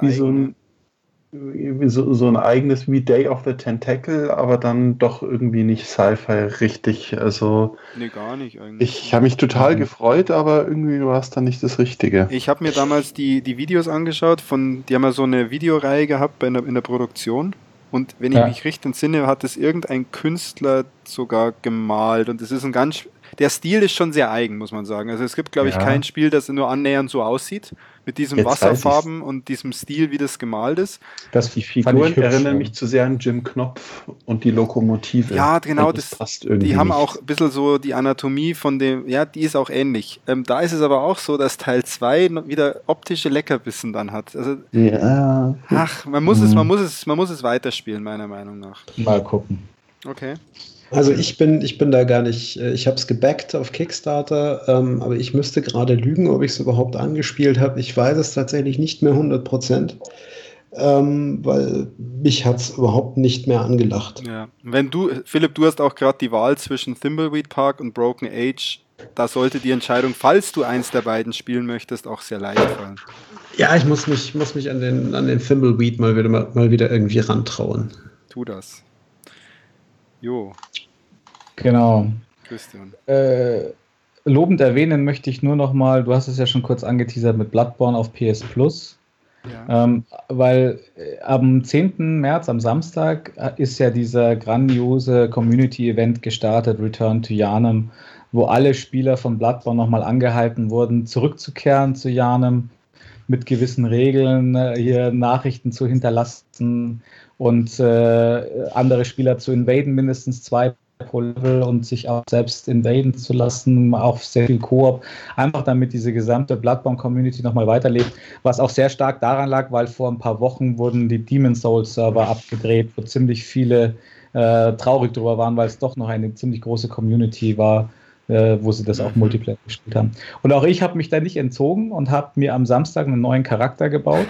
ein eigenes wie Day of the Tentacle, aber dann doch irgendwie nicht Sci-Fi richtig. Also nee, gar nicht eigentlich. Ich habe mich total gefreut, aber irgendwie war es dann nicht das Richtige. Ich habe mir damals die Videos angeschaut, die haben ja so eine Videoreihe gehabt in der Produktion. Und wenn ich mich richtig entsinne, hat es irgendein Künstler sogar gemalt. Und es ist der Stil ist schon sehr eigen, muss man sagen. Also es gibt, glaube ich, kein Spiel, das nur annähernd so aussieht, mit diesem Jetzt Wasserfarben und diesem Stil, wie das gemalt ist. Die Figuren erinnern mich zu sehr an Jim Knopf und die Lokomotive. Ja, genau, das passt irgendwie die haben nicht. auch ein bisschen so die Anatomie von dem, ja, die ist auch ähnlich. Da ist es aber auch so, dass Teil 2 wieder optische Leckerbissen dann hat. Also, ja. Ach, man muss es weiterspielen, meiner Meinung nach. Mal gucken. Okay. Also ich bin da gar nicht, ich habe es gebackt auf Kickstarter, aber ich müsste gerade lügen, ob ich es überhaupt angespielt habe. Ich weiß es tatsächlich nicht mehr 100%, weil mich hat es überhaupt nicht mehr angelacht. Ja. Philipp, du hast auch gerade die Wahl zwischen Thimbleweed Park und Broken Age. Da sollte die Entscheidung, falls du eins der beiden spielen möchtest, auch sehr leicht fallen. Ja, ich muss mich an den Thimbleweed mal wieder irgendwie rantrauen. Tu das. Jo. Genau. Christian. Lobend erwähnen möchte ich nur noch mal, du hast es ja schon kurz angeteasert mit Bloodborne auf PS Plus. Ja. Weil am 10. März, am Samstag, ist ja dieser grandiose Community-Event gestartet, Return to Yharnam, wo alle Spieler von Bloodborne nochmal angehalten wurden, zurückzukehren zu Yharnam, mit gewissen Regeln hier Nachrichten zu hinterlassen und andere Spieler zu invaden, mindestens 2 pro Level und sich auch selbst invaden zu lassen, auch sehr viel Koop, einfach damit diese gesamte Bloodborne-Community nochmal weiterlebt, was auch sehr stark daran lag, weil vor ein paar Wochen wurden die Demon's Souls-Server abgedreht, wo ziemlich viele traurig drüber waren, weil es doch noch eine ziemlich große Community war, wo sie das auch Multiplayer gespielt haben. Und auch ich habe mich da nicht entzogen und habe mir am Samstag einen neuen Charakter gebaut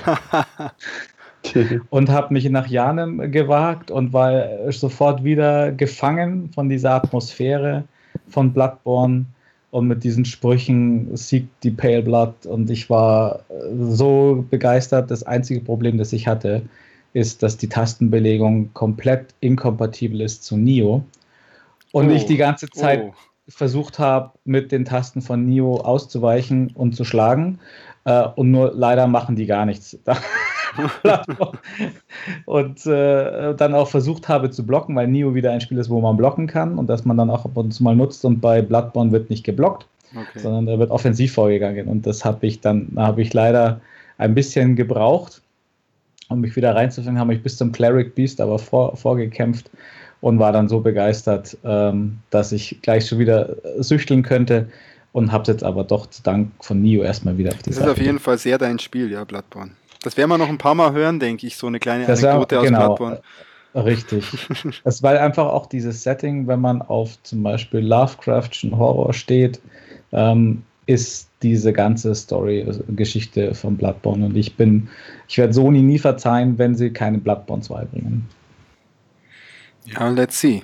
und habe mich nach Yharnam gewagt und war sofort wieder gefangen von dieser Atmosphäre von Bloodborne und mit diesen Sprüchen siegt die Pale Blood und ich war so begeistert. Das einzige Problem, das ich hatte, ist, dass die Tastenbelegung komplett inkompatibel ist zu Nioh und ich die ganze Zeit versucht habe, mit den Tasten von Nioh auszuweichen und zu schlagen und nur leider machen die gar nichts. Und dann auch versucht habe zu blocken, weil Nioh wieder ein Spiel ist, wo man blocken kann und das man dann auch ab und zu mal nutzt und bei Bloodborne wird nicht geblockt, sondern da wird offensiv vorgegangen und das habe ich leider ein bisschen gebraucht, um mich wieder reinzufinden, habe ich bis zum Cleric Beast aber vorgekämpft und war dann so begeistert, dass ich gleich schon wieder süchteln könnte und habe es jetzt aber doch zu Dank von Nioh erstmal wieder auf die Seite. Das ist auf jeden Fall sehr dein Spiel, ja, Bloodborne. Das werden wir noch ein paar Mal hören, denke ich, so eine kleine Anekdote aus Bloodborne. Richtig. Es war einfach auch dieses Setting, wenn man auf zum Beispiel Lovecraftschen Horror steht, ist diese ganze Story-Geschichte von Bloodborne. Und ich werde Sony nie verzeihen, wenn sie keine Bloodborne 2 bringen. Ja, let's see.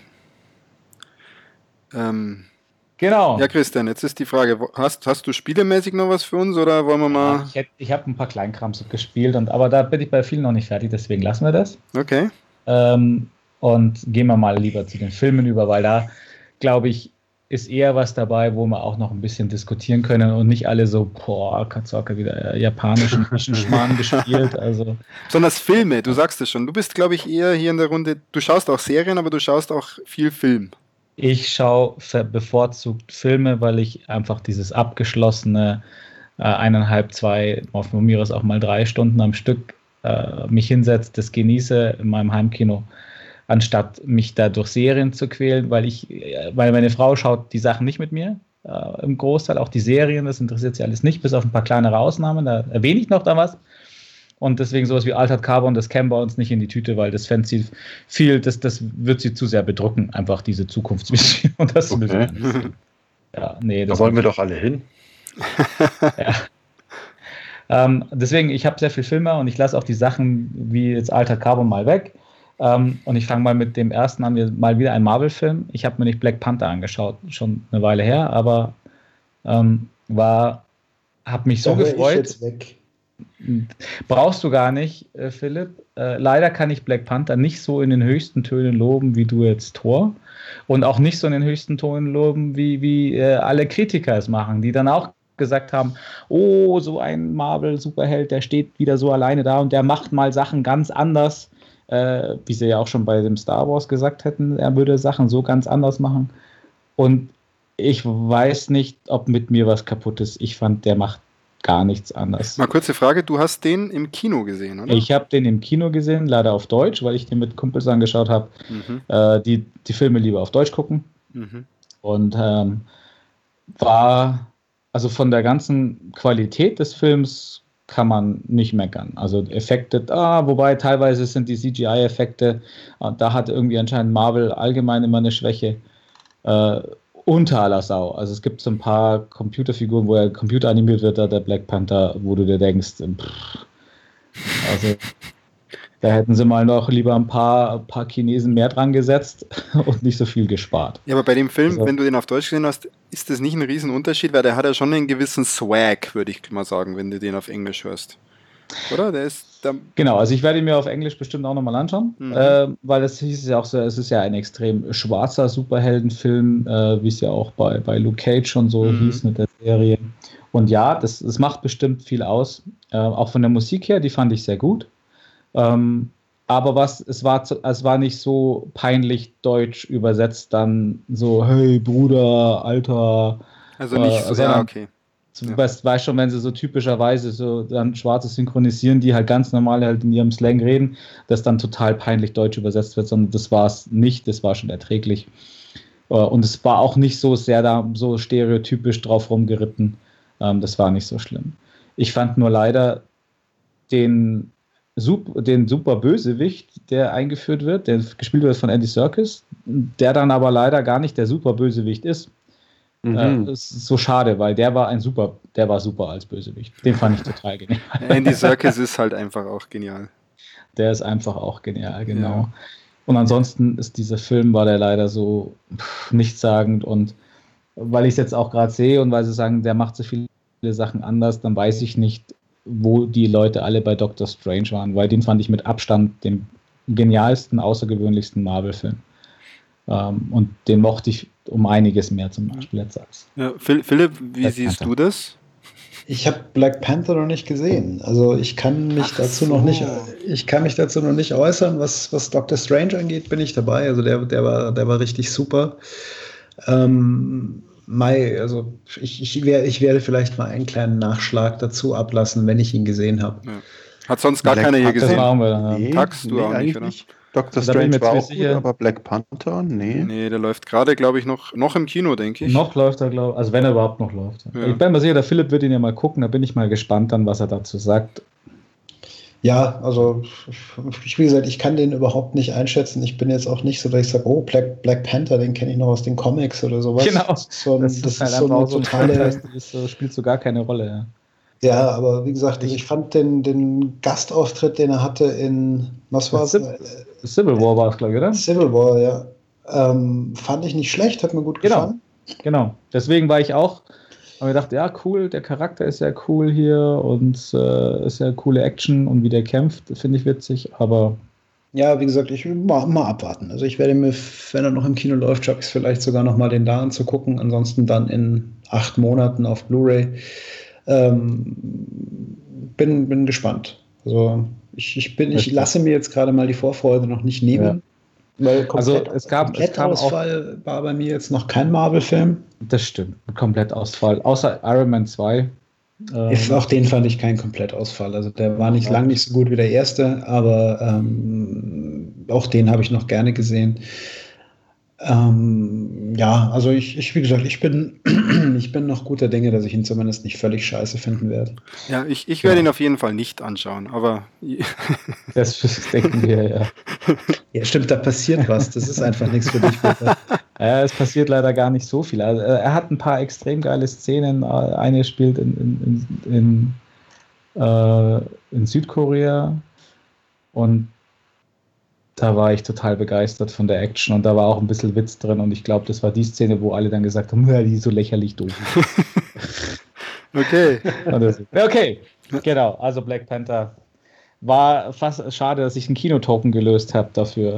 Genau. Ja, Christian, jetzt ist die Frage, hast du spielemäßig noch was für uns oder wollen wir mal... Ich habe ein paar Kleinkrams gespielt, aber da bin ich bei vielen noch nicht fertig, deswegen lassen wir das. Okay. Und gehen wir mal lieber zu den Filmen über, weil da, glaube ich, ist eher was dabei, wo wir auch noch ein bisschen diskutieren können und nicht alle so, boah, Katsorka wieder japanischen Schmarrn gespielt. Also. Besonders Filme, du sagst es schon. Du bist, glaube ich, eher hier in der Runde, du schaust auch Serien, aber du schaust auch viel Film. Ich schaue bevorzugt Filme, weil ich einfach dieses abgeschlossene 1,5, 2, von mir aus auch mal 3 Stunden am Stück mich hinsetze, das genieße in meinem Heimkino, anstatt mich da durch Serien zu quälen, weil meine Frau schaut die Sachen nicht mit mir, im Großteil, auch die Serien, das interessiert sie alles nicht, bis auf ein paar kleinere Ausnahmen, da erwähne ich noch da was. Und deswegen sowas wie Altered Carbon, das käme bei uns nicht in die Tüte, weil das fände sie viel, das wird sie zu sehr bedrücken, einfach diese Zukunftsvision. Und das Okay. Ja, nee, Da wollen wir doch alle hin. Ja. Deswegen, ich habe sehr viel Filme und ich lasse auch die Sachen wie jetzt Altered Carbon mal weg. Und ich fange mal mit dem ersten an, mal wieder ein Marvel-Film. Ich habe mir nicht Black Panther angeschaut, schon eine Weile her, aber habe mich so gefreut. Jetzt weg. Brauchst du gar nicht, Philipp. Leider kann ich Black Panther nicht so in den höchsten Tönen loben, wie du jetzt Thor. Und auch nicht so in den höchsten Tönen loben, wie alle Kritiker es machen, die dann auch gesagt haben, oh, so ein Marvel-Superheld, der steht wieder so alleine da und der macht mal Sachen ganz anders, wie sie ja auch schon bei dem Star Wars gesagt hätten, er würde Sachen so ganz anders machen. Und ich weiß nicht, ob mit mir was kaputt ist. Ich fand, der macht gar nichts anders. Mal kurze Frage, du hast den im Kino gesehen, oder? Ich habe den im Kino gesehen, leider auf Deutsch, weil ich den mit Kumpels angeschaut habe, die Filme lieber auf Deutsch gucken. Und war, also von der ganzen Qualität des Films kann man nicht meckern. Also Effekte, wobei teilweise sind die CGI-Effekte, da hat irgendwie anscheinend Marvel allgemein immer eine Schwäche. Unter aller Sau. Also es gibt so ein paar Computerfiguren, wo er computeranimiert wird, der Black Panther, wo du dir denkst, also da hätten sie mal noch lieber ein paar Chinesen mehr dran gesetzt und nicht so viel gespart. Ja, aber bei dem Film, Also, wenn du den auf Deutsch gesehen hast, ist das nicht ein Riesenunterschied, weil der hat ja schon einen gewissen Swag, würde ich mal sagen, wenn du den auf Englisch hörst. Oder? Genau, also ich werde ihn mir auf Englisch bestimmt auch nochmal anschauen, weil es hieß ja auch so, es ist ja ein extrem schwarzer Superheldenfilm, wie es ja auch bei Luke Cage schon so hieß mit der Serie. Und ja, das macht bestimmt viel aus. Auch von der Musik her, die fand ich sehr gut. Aber es war nicht so peinlich deutsch übersetzt, dann so, hey Bruder, Alter. Also nicht so, ja, okay. Du weißt schon, wenn sie so typischerweise so dann Schwarze synchronisieren, die halt ganz normal halt in ihrem Slang reden, das dann total peinlich deutsch übersetzt wird, sondern das war es nicht, das war schon erträglich. Und es war auch nicht so sehr da so stereotypisch drauf rumgeritten. Das war nicht so schlimm. Ich fand nur leider den super Bösewicht, der eingeführt wird, der gespielt wird von Andy Serkis, der dann aber leider gar nicht der super Bösewicht ist. Das ist so schade, weil der war super als Bösewicht. Den fand ich total genial. Andy Serkis ist halt einfach auch genial. Der ist einfach auch genial, genau. Ja. Und ansonsten war der leider so nichtssagend, und weil ich es jetzt auch gerade sehe und weil sie sagen, der macht so viele Sachen anders, dann weiß ich nicht, wo die Leute alle bei Doctor Strange waren, weil den fand ich mit Abstand den genialsten, außergewöhnlichsten Marvel-Film. Und den mochte ich um einiges mehr zum Beispiel jetzt als. Ja, Philipp, wie siehst du das? Ich habe Black Panther noch nicht gesehen. Also ich kann mich dazu noch nicht äußern, was Doctor Strange angeht, bin ich dabei. Also der war richtig super. Also ich werde vielleicht mal einen kleinen Nachschlag dazu ablassen, wenn ich ihn gesehen habe. Ja. Hat sonst gar keiner hier gesehen. Das machen wir dann. Nee, Tax, du auch nicht, oder? Dr. Strange war auch gut, aber Black Panther, nee. Nee, der läuft gerade, glaube ich, noch im Kino, denke ich. Noch läuft er, glaube ich, also wenn er überhaupt noch läuft. Ja. Ich bin mir sicher, der Philipp wird ihn ja mal gucken, da bin ich mal gespannt dann, was er dazu sagt. Ja, also wie gesagt, ich kann den überhaupt nicht einschätzen. Ich bin jetzt auch nicht so, dass ich sage, oh, Black Panther, den kenne ich noch aus den Comics oder sowas. Genau, das ist so eine totale... Das spielt so gar keine Rolle, ja. Ja, aber wie gesagt, ich fand den Gastauftritt, den er hatte in, was war es? Civil War war es, glaube ich, oder? Civil War, ja. Fand ich nicht schlecht, hat mir gut gefallen. Genau, deswegen war ich auch, habe mir gedacht, ja cool, der Charakter ist ja cool hier und ist ja coole Action und wie der kämpft, finde ich witzig, aber Ja, wie gesagt, ich will mal abwarten. Also ich werde mir, wenn er noch im Kino läuft, schaffe ich es vielleicht sogar noch mal den da anzugucken. Ansonsten dann in 8 Monaten auf Blu-ray. Ähm, bin gespannt. Also ich lasse mir jetzt gerade mal die Vorfreude noch nicht Ja. nehmen, weil Also es kam auch, Komplettausfall war bei mir jetzt noch kein Marvel-Film. das stimmt, ein Komplettausfall, außer Iron Man 2. Auch den fand ich kein Komplettausfall. Also der war nicht lang nicht so gut wie der erste, aber auch den habe ich noch gerne gesehen. Ja, also wie gesagt, ich bin noch guter Dinge, dass ich ihn zumindest nicht völlig scheiße finden werde. Ja, ich werde ihn auf jeden Fall nicht anschauen, aber Das denken wir, ja. Ja, stimmt, da passiert was. Das ist einfach nichts für dich, Peter. Es passiert leider gar nicht so viel. Also, er hat ein paar extrem geile Szenen. Eine spielt in Südkorea und da war ich total begeistert von der Action und da war auch ein bisschen Witz drin und ich glaube, das war die Szene, wo alle dann gesagt haben, ja, die ist so lächerlich doof. okay. Okay, genau. Also Black Panther war fast schade, dass ich einen Kinotoken gelöst habe dafür.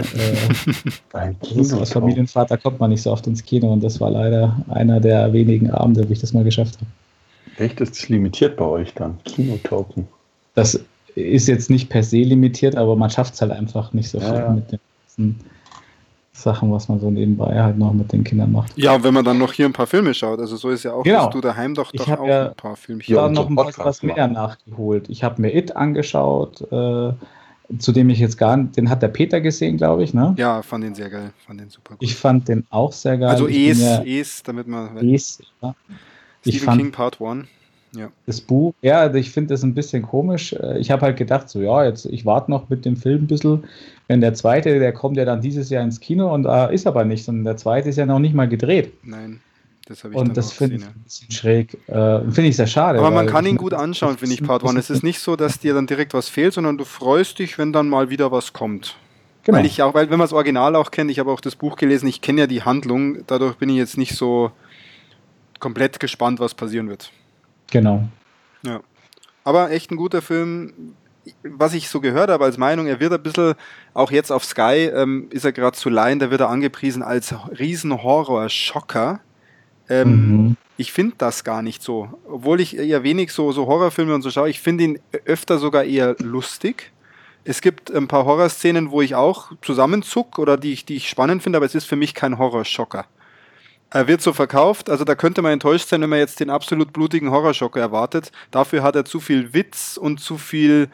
Als Familienvater kommt man nicht so oft ins Kino und das war leider einer der wenigen Abende, wo ich das mal geschafft habe. Echt, ist das limitiert bei euch dann? Kinotoken? Das ist jetzt nicht per se limitiert, aber man schafft es halt einfach nicht so viel mit den ganzen Sachen, was man so nebenbei halt noch mit den Kindern macht. Ja, und wenn man dann noch hier ein paar Filme schaut, also so ist ja auch, genau. dass du daheim doch auch ein paar Filme Ich habe noch was mehr nachgeholt. Ich habe mir It angeschaut, zu dem ich jetzt den hat der Peter gesehen, glaube ich, ne? Ja, fand den sehr geil, fand den super gut. Ich fand den auch sehr geil. Also damit man... Ja. Stephen King Part 1. Ja. Das Buch, ja, ich finde das ein bisschen komisch. Ich habe halt gedacht, so ja, ich warte noch mit dem Film ein bisschen. Wenn der zweite, der kommt ja dann dieses Jahr ins Kino und ist aber nicht, sondern der zweite ist ja noch nicht mal gedreht. Nein, das habe ich und das finde ich ein bisschen schräg. Finde ich sehr schade. Aber man kann ihn gut anschauen, finde ich, Part 1. Es ist nicht so, dass dir dann direkt was fehlt, sondern du freust dich, wenn dann mal wieder was kommt. Genau. Weil wenn man das Original auch kennt, ich habe auch das Buch gelesen, ich kenne ja die Handlung, dadurch bin ich jetzt nicht so komplett gespannt, was passieren wird. Genau. Ja. Aber echt ein guter Film. Was ich so gehört habe als Meinung, er wird ein bisschen, auch jetzt auf Sky, ist er gerade zu leihen, da wird er angepriesen als Riesen-Horror-Schocker. Ich finde das gar nicht so. Obwohl ich eher wenig so Horrorfilme und so schaue, ich finde ihn öfter sogar eher lustig. Es gibt ein paar Horrorszenen, wo ich auch zusammenzuck oder die ich spannend finde, aber es ist für mich kein Horrorschocker. Er wird so verkauft, also da könnte man enttäuscht sein, wenn man jetzt den absolut blutigen Horrorschocker erwartet. Dafür hat er zu viel Witz und zu viel,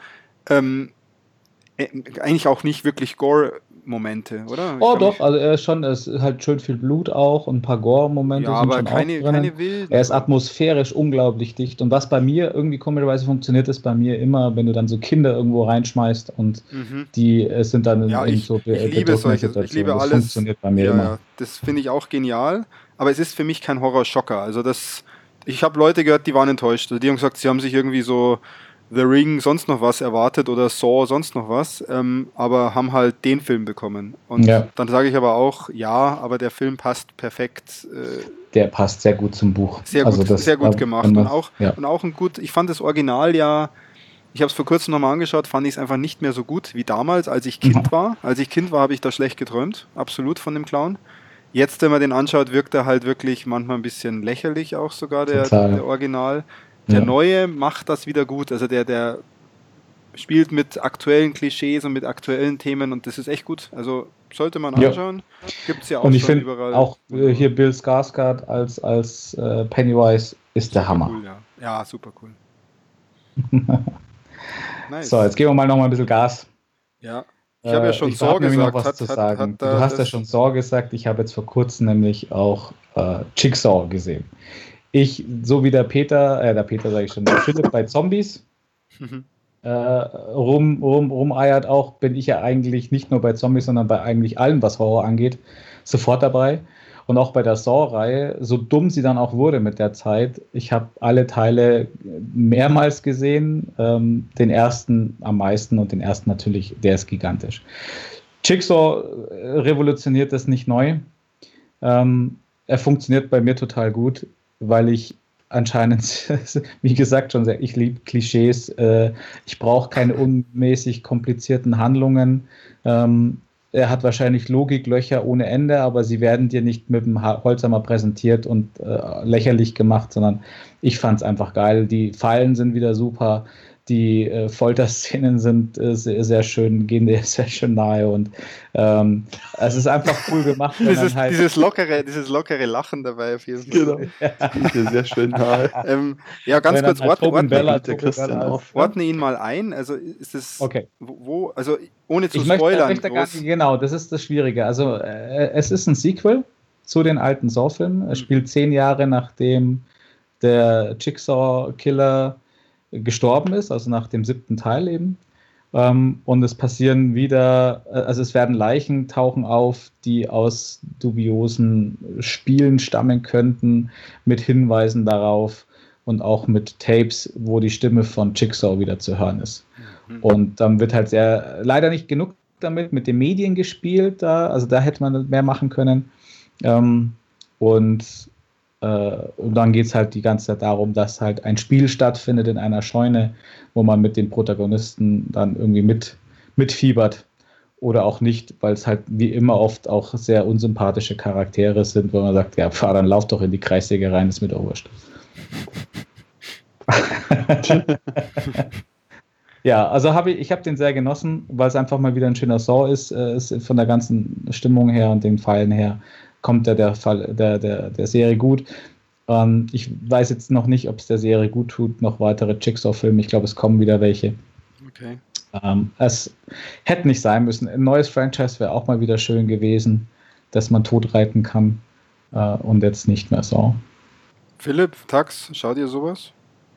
eigentlich auch nicht wirklich Gore-Momente, oder? Doch, also er ist halt schön viel Blut auch und ein paar Gore-Momente sind schon keine wilden. Er ist atmosphärisch unglaublich dicht und was bei mir irgendwie komischerweise funktioniert, ist bei mir immer, wenn du dann so Kinder irgendwo reinschmeißt und die sind dann ich liebe solche, ich liebe alles. Das funktioniert bei mir immer. Ja, das finde ich auch genial, aber es ist für mich kein Horrorschocker. Also ich habe Leute gehört, die waren enttäuscht. Also die haben gesagt, sie haben sich irgendwie so The Ring sonst noch was erwartet oder Saw sonst noch was, aber haben halt den Film bekommen. Und dann sage ich aber auch, ja, aber der Film passt perfekt. Der passt sehr gut zum Buch. Sehr gut gemacht. Und auch ich fand das Original ich habe es vor kurzem nochmal angeschaut, fand ich es einfach nicht mehr so gut wie damals, als ich Kind war. Als ich Kind war, habe ich da schlecht geträumt, absolut von dem Clown. Jetzt, wenn man den anschaut, wirkt er halt wirklich manchmal ein bisschen lächerlich auch sogar, der Original. Der Neue macht das wieder gut, also der spielt mit aktuellen Klischees und mit aktuellen Themen und das ist echt gut, also sollte man anschauen. Gibt es ja auch und ich schon überall. Auch hier Bill Skarsgård als Pennywise ist der Hammer. Cool, ja, super cool. Nice. So, jetzt geben wir mal noch mal ein bisschen Gas. Ja, ich habe ja schon Saw gesagt. Du hast ja schon Saw gesagt, ich habe jetzt vor kurzem nämlich auch Jigsaw gesehen. So wie der Peter sage ich schon, der Philipp bei Zombies rumeiert auch, bin ich ja eigentlich nicht nur bei Zombies, sondern bei eigentlich allem, was Horror angeht, sofort dabei. Und auch bei der Saw-Reihe, so dumm sie dann auch wurde mit der Zeit, ich habe alle Teile mehrmals gesehen, den ersten am meisten und den ersten natürlich, der ist gigantisch. Jigsaw revolutioniert das nicht neu. Er funktioniert bei mir total gut, weil ich anscheinend, wie gesagt, schon sehr, ich liebe Klischees. Ich brauche keine unmäßig komplizierten Handlungen. Er hat wahrscheinlich Logiklöcher ohne Ende, aber sie werden dir nicht mit dem Holzhammer präsentiert und lächerlich gemacht, sondern ich fand es einfach geil. Die Fallen sind wieder super. Die Folterszenen sind sehr, sehr schön, gehen dir sehr schön nahe und es ist einfach cool gemacht. Dieses lockere Lachen dabei auf jeden Fall. Genau. Geht dir sehr schön nahe. Ja, ganz kurz, ordne ihn mal ein. Also ist es okay. Also ohne zu spoilern. Genau, das ist das Schwierige. Also es ist ein Sequel zu den alten Saw-Filmen. Es spielt 10 Jahre nachdem der Jigsaw-Killer gestorben ist, also nach dem 7. Teil eben. Und es passieren wieder, also es werden Leichen tauchen auf, die aus dubiosen Spielen stammen könnten, mit Hinweisen darauf und auch mit Tapes, wo die Stimme von Jigsaw wieder zu hören ist. Und dann wird halt leider nicht genug damit mit den Medien gespielt, also da hätte man mehr machen können. Und dann geht es halt die ganze Zeit darum, dass halt ein Spiel stattfindet in einer Scheune, wo man mit den Protagonisten dann irgendwie mitfiebert oder auch nicht, weil es halt wie immer oft auch sehr unsympathische Charaktere sind, wo man sagt, ja, dann lauf doch in die Kreissäge rein, ist mir doch wurscht. Ja, also ich habe den sehr genossen, weil es einfach mal wieder ein schöner Saw ist von der ganzen Stimmung her und den Pfeilen her. Kommt der Serie gut. Ich weiß jetzt noch nicht, ob es der Serie gut tut, noch weitere Jigsaw-Filme. Ich glaube, es kommen wieder welche. Okay. Es hätte nicht sein müssen. Ein neues Franchise wäre auch mal wieder schön gewesen, dass man totreiten kann und jetzt nicht mehr so. Philipp, Tax, schaut ihr sowas?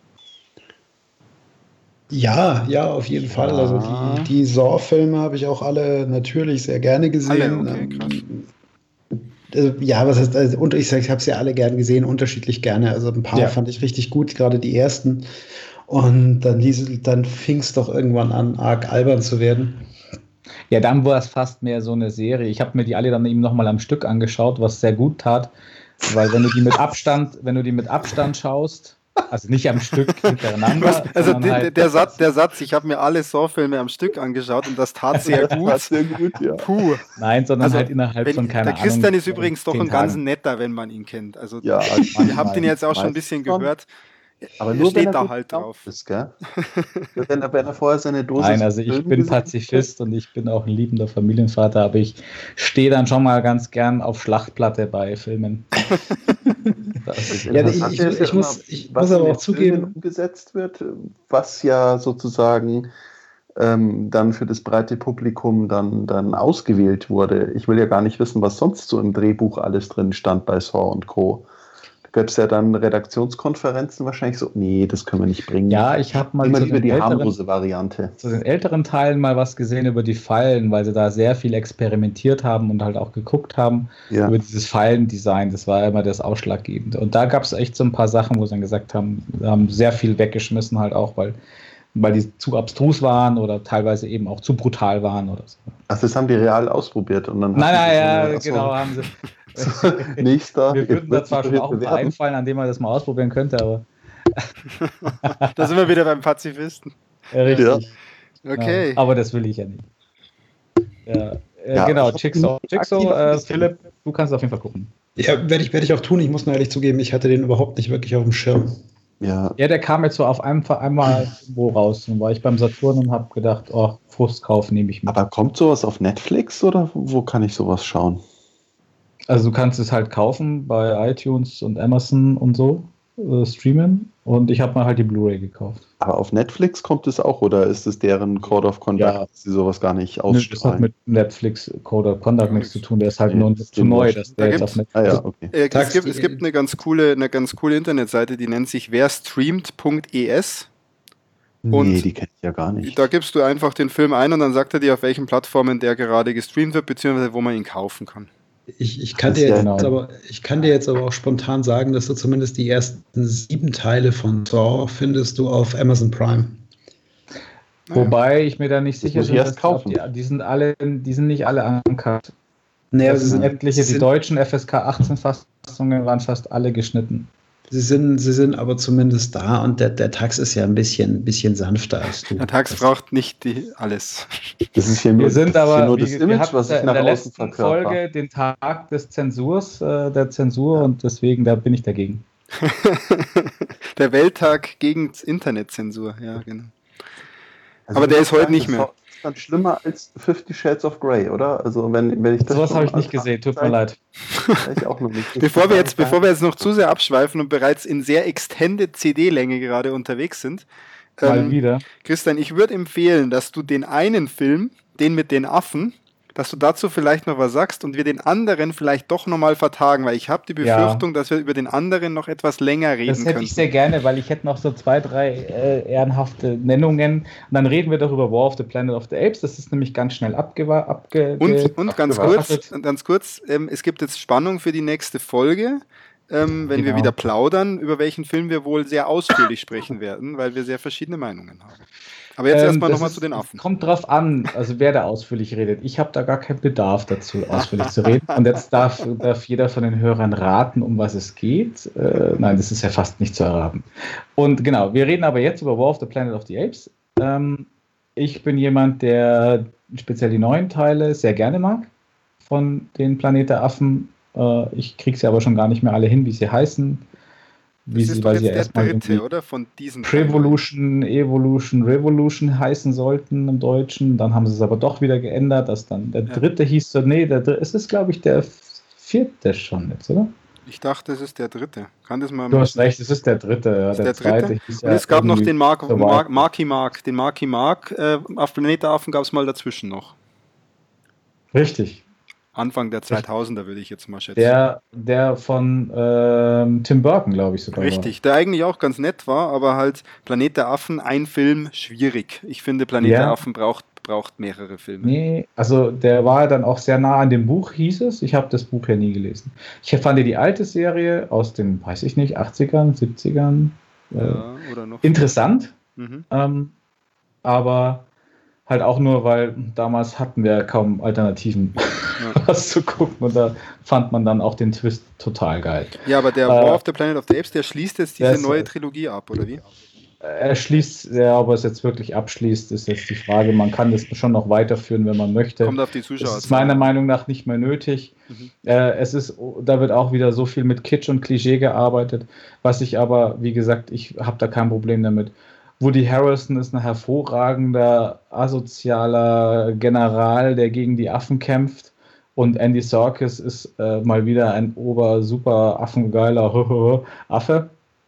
Ja, auf jeden Fall. Also die Saw-Filme habe ich auch alle natürlich sehr gerne gesehen. Alle, okay, krass. Ja, was heißt, und ich habe es ja alle gern gesehen, unterschiedlich gerne. Also ein paar fand ich richtig gut, gerade die ersten. Und dann fing es doch irgendwann an, arg albern zu werden. Ja, dann war es fast mehr so eine Serie. Ich habe mir die alle dann eben nochmal am Stück angeschaut, was sehr gut tat. Weil wenn du die mit Abstand schaust, also nicht am Stück hintereinander. Also der Satz, ich habe mir alle Saw-Filme am Stück angeschaut und das tat sehr gut. Ja. Puh. Nein, sondern halt innerhalb von keiner Ahnung. Der Christian ist übrigens doch ein ganz netter, wenn man ihn kennt. Also ihr habt ihn jetzt auch schon ein bisschen gehört. Aber nur steht da halt drauf. Ist, gell? wenn er vorher seine Dosis. Nein, also ich bin Pazifist und ich bin auch ein liebender Familienvater, aber ich stehe dann schon mal ganz gern auf Schlachtplatte bei Filmen. Ich muss aber auch zugeben, umgesetzt wird, was ja sozusagen dann für das breite Publikum dann ausgewählt wurde. Ich will ja gar nicht wissen, was sonst so im Drehbuch alles drin stand bei Saw und Co. Gab es ja dann Redaktionskonferenzen wahrscheinlich so, nee, das können wir nicht bringen. Ja, ich habe mal immer lieber die harmlose Variante. Zu den älteren Teilen mal was gesehen über die Fallen, weil sie da sehr viel experimentiert haben und halt auch geguckt haben über dieses Fallendesign. Das war immer das Ausschlaggebende. Und da gab es echt so ein paar Sachen, wo sie dann gesagt haben, wir haben sehr viel weggeschmissen halt auch, weil die zu abstrus waren oder teilweise eben auch zu brutal waren oder so. Ach, das haben die real ausprobiert und dann genau, haben sie. Nächster. Wir würden da zwar schon auch ein paar einfallen, an denen man das mal ausprobieren könnte, aber. Da sind wir wieder beim Pazifisten. Ja, richtig. Ja. Okay. Ja, aber das will ich ja nicht. Genau, Jigsaw, Philipp, du kannst auf jeden Fall gucken. Ja, werde ich auch tun. Ich muss nur ehrlich zugeben, ich hatte den überhaupt nicht wirklich auf dem Schirm. Ja, der kam jetzt so auf einmal wo raus. Dann war ich beim Saturn und habe gedacht, Frustkauf nehme ich mit. Aber kommt sowas auf Netflix oder wo kann ich sowas schauen? Also du kannst es halt kaufen bei iTunes und Amazon und so, streamen. Und ich habe mal halt die Blu-ray gekauft. Aber auf Netflix kommt es auch, oder ist es deren Code of Conduct, dass sie sowas gar nicht ausstrahlen? Das hat mit Netflix Code of Conduct nichts zu tun. Der ist halt nur zu neu, dass der jetzt auf Netflix. Es gibt eine ganz coole Internetseite, die nennt sich werstreamt.es. Nee, die kenne ich ja gar nicht. Da gibst du einfach den Film ein und dann sagt er dir, auf welchen Plattformen der gerade gestreamt wird, beziehungsweise wo man ihn kaufen kann. Ich kann dir jetzt aber auch spontan sagen, dass du zumindest die ersten 7 Teile von Saw findest du auf Amazon Prime. Wobei ich mir da nicht sicher bin, die sind nicht alle uncut. Naja, die deutschen FSK 18 Fassungen waren fast alle geschnitten. Sie sind aber zumindest da und der Tax ist ja ein bisschen sanfter als du. Der Tax braucht nicht alles. Das ist hier nur, Wir sind aber, nur das Image, was ich in nach der außen letzten verkörper. Folge den Tag des der Zensur und deswegen, da bin ich dagegen. Der Welttag gegen Internetzensur, ja, genau. Also Aber der ich ist heute sagen, nicht das mehr. ist dann schlimmer als 50 Shades of Grey, oder? Also wenn ich das Sowas habe ich nicht gesehen, tut mir leid. Ich auch noch nicht. Bevor wir jetzt noch zu sehr abschweifen und bereits in sehr extended CD-Länge gerade unterwegs sind, Mal wieder. Christian, ich würde empfehlen, dass du den einen Film, den mit den Affen, dass du dazu vielleicht noch was sagst und wir den anderen vielleicht doch nochmal vertagen, weil ich habe die Befürchtung, dass wir über den anderen noch etwas länger reden können. Das hätte ich sehr gerne, weil ich hätte noch so 2, 3 ehrenhafte Nennungen und dann reden wir doch über War of the Planet of the Apes, das ist nämlich ganz schnell Und ganz kurz, es gibt jetzt Spannung für die nächste Folge, wenn wir wieder plaudern, über welchen Film wir wohl sehr ausführlich sprechen werden, weil wir sehr verschiedene Meinungen haben. Aber jetzt erstmal nochmal zu den Affen. Kommt drauf an, also wer da ausführlich redet. Ich habe da gar keinen Bedarf dazu, ausführlich zu reden. Und jetzt darf jeder von den Hörern raten, um was es geht. Nein, das ist ja fast nicht zu erraten. Und genau, wir reden aber jetzt über War of the Planet of the Apes. Ich bin jemand, der speziell die neuen Teile sehr gerne mag von den Planet der Affen. Ich kriege sie aber schon gar nicht mehr alle hin, wie sie heißen. Das ist doch jetzt der dritte, oder? Von diesen Prevolution, Evolution, Revolution heißen sollten im Deutschen. Dann haben sie es aber doch wieder geändert, dass dann der dritte hieß so, es ist, glaube ich, der 4. schon jetzt, oder? Ich dachte, es ist der dritte. Kann das mal... Du hast recht, es ist der dritte. Ja, der zweite hieß. Und es gab noch den Marky Mark. Den Marky Mark auf Planet der Affen gab es mal dazwischen noch. Richtig. Anfang der 2000er, würde ich jetzt mal schätzen. Der von Tim Burton, glaube ich sogar. Richtig, der eigentlich auch ganz nett war, aber halt Planet der Affen, ein Film, schwierig. Ich finde, Planet der Affen braucht mehrere Filme. Nee, also der war dann auch sehr nah an dem Buch, hieß es. Ich habe das Buch ja nie gelesen. Ich fand die alte Serie aus den, weiß ich nicht, 80ern, 70ern oder noch interessant, aber halt auch nur, weil damals hatten wir kaum Alternativen, was zu gucken und da fand man dann auch den Twist total geil. Ja, aber der War of the Planet of the Apes, der schließt jetzt diese neue Trilogie ab, oder wie? Er schließt, ja, ob er es jetzt wirklich abschließt, ist jetzt die Frage. Man kann das schon noch weiterführen, wenn man möchte. Kommt auf die Zuschauer. Das ist meiner Meinung nach nicht mehr nötig. Da wird auch wieder so viel mit Kitsch und Klischee gearbeitet, was ich aber, wie gesagt, ich habe da kein Problem damit. Woody Harrelson ist ein hervorragender, asozialer General, der gegen die Affen kämpft. Und Andy Serkis ist mal wieder ein super affengeiler Affe,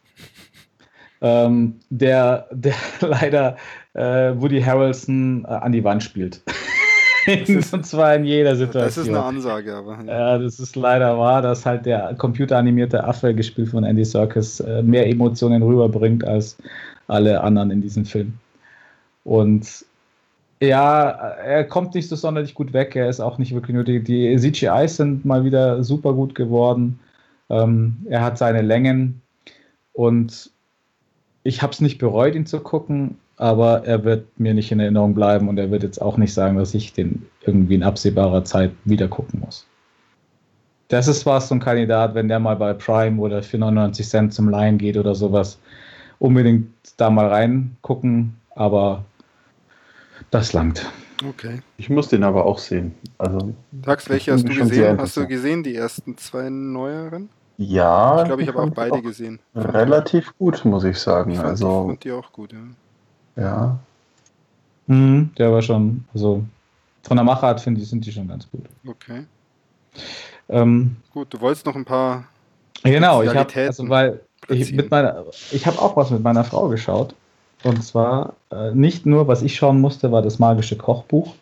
der leider Woody Harrelson an die Wand spielt. Und zwar in jeder Situation. Das ist eine Ansage, aber. Ja, das ist leider wahr, dass halt der computeranimierte Affe, gespielt von Andy Serkis, mehr Emotionen rüberbringt als alle anderen in diesem Film. Und ja, er kommt nicht so sonderlich gut weg, er ist auch nicht wirklich nötig. Die CGIs sind mal wieder super gut geworden. Er hat seine Längen und ich habe es nicht bereut, ihn zu gucken, aber er wird mir nicht in Erinnerung bleiben und er wird jetzt auch nicht sagen, dass ich den irgendwie in absehbarer Zeit wieder gucken muss. Das ist was so ein Kandidat, wenn der mal bei Prime oder für 99 Cent zum Leihen geht oder sowas, unbedingt da mal reingucken, aber das langt. Okay. Ich muss den aber auch sehen. Also, Sagst, welche hast du gesehen? Hast du gesehen, die ersten 2 neueren? Ja. Ich glaube, ich habe auch beide gesehen. Relativ gut, muss ich sagen. Ich fand die auch gut, ja. Der war schon, also von der Machart finde ich, sind die schon ganz gut. Okay. Gut, du wolltest noch ein paar. Genau, ich habe auch was mit meiner Frau geschaut. Und zwar nicht nur, was ich schauen musste, war das magische Kochbuch.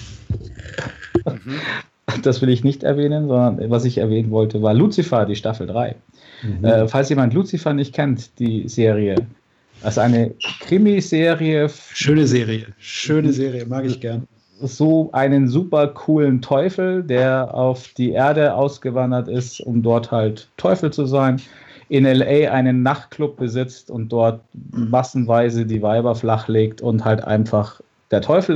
Das will ich nicht erwähnen, sondern was ich erwähnen wollte, war Lucifer, die Staffel 3. Falls jemand Lucifer nicht kennt, die Serie, also eine Krimiserie. Schöne Serie, mag ich gern. So einen super coolen Teufel, der auf die Erde ausgewandert ist, um dort halt Teufel zu sein, in L.A. einen Nachtclub besitzt und dort massenweise die Weiber flachlegt und halt einfach der Teufel ist.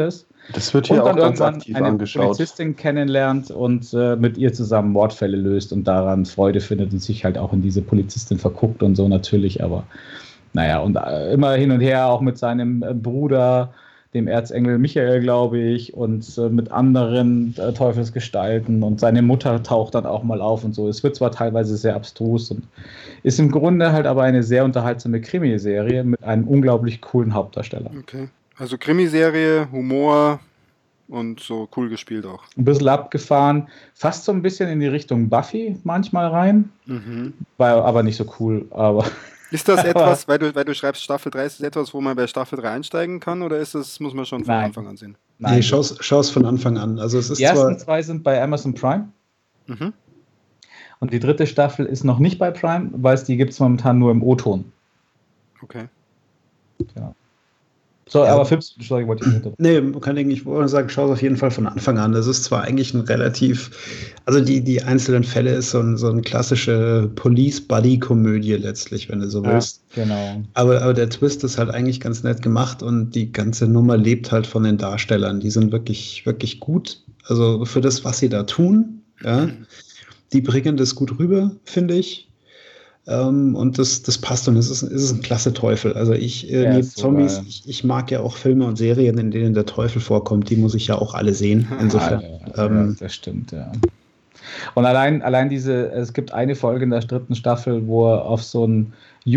Das wird hier und dann auch ganz irgendwann aktiv eine angeschaut. Polizistin kennenlernt und mit ihr zusammen Mordfälle löst und daran Freude findet und sich halt auch in diese Polizistin verguckt und so natürlich, aber naja, und immer hin und her auch mit seinem Bruder, dem Erzengel Michael, glaube ich, und mit anderen Teufelsgestalten und seine Mutter taucht dann auch mal auf und so. Es wird zwar teilweise sehr abstrus und ist im Grunde halt aber eine sehr unterhaltsame Krimiserie mit einem unglaublich coolen Hauptdarsteller. Okay. Also Krimiserie, Humor und so cool gespielt auch. Ein bisschen abgefahren, fast so ein bisschen in die Richtung Buffy manchmal rein, war aber nicht so cool, aber Ist das etwas, weil du schreibst Staffel 3, ist das etwas, wo man bei Staffel 3 einsteigen kann oder muss man schon von Nein. Anfang an sehen? Nein, nee, schau's von Anfang an. Also es ist die ersten 2 sind bei Amazon Prime. Und die 3. Staffel ist noch nicht bei Prime, weil die gibt es momentan nur im O-Ton. Okay. Ja. So, ja. Aber Fips, Entschuldigung, wollte ich nicht. Nee, ich wollte sagen, schau es auf jeden Fall von Anfang an. Das ist zwar eigentlich ein relativ, also die einzelnen Fälle ist so eine klassische Police-Buddy-Komödie letztlich, wenn du so willst. Genau. Aber der Twist ist halt eigentlich ganz nett gemacht und die ganze Nummer lebt halt von den Darstellern. Die sind wirklich, wirklich gut. Also für das, was sie da tun, ja. Die bringen das gut rüber, finde ich. Und das passt und es ist ein klasse Teufel. Also neben Zombies, ich mag ja auch Filme und Serien, in denen der Teufel vorkommt, die muss ich ja auch alle sehen. Insofern. Ja, das stimmt, ja. Und allein es gibt eine Folge in der 3. Staffel, wo er auf so eine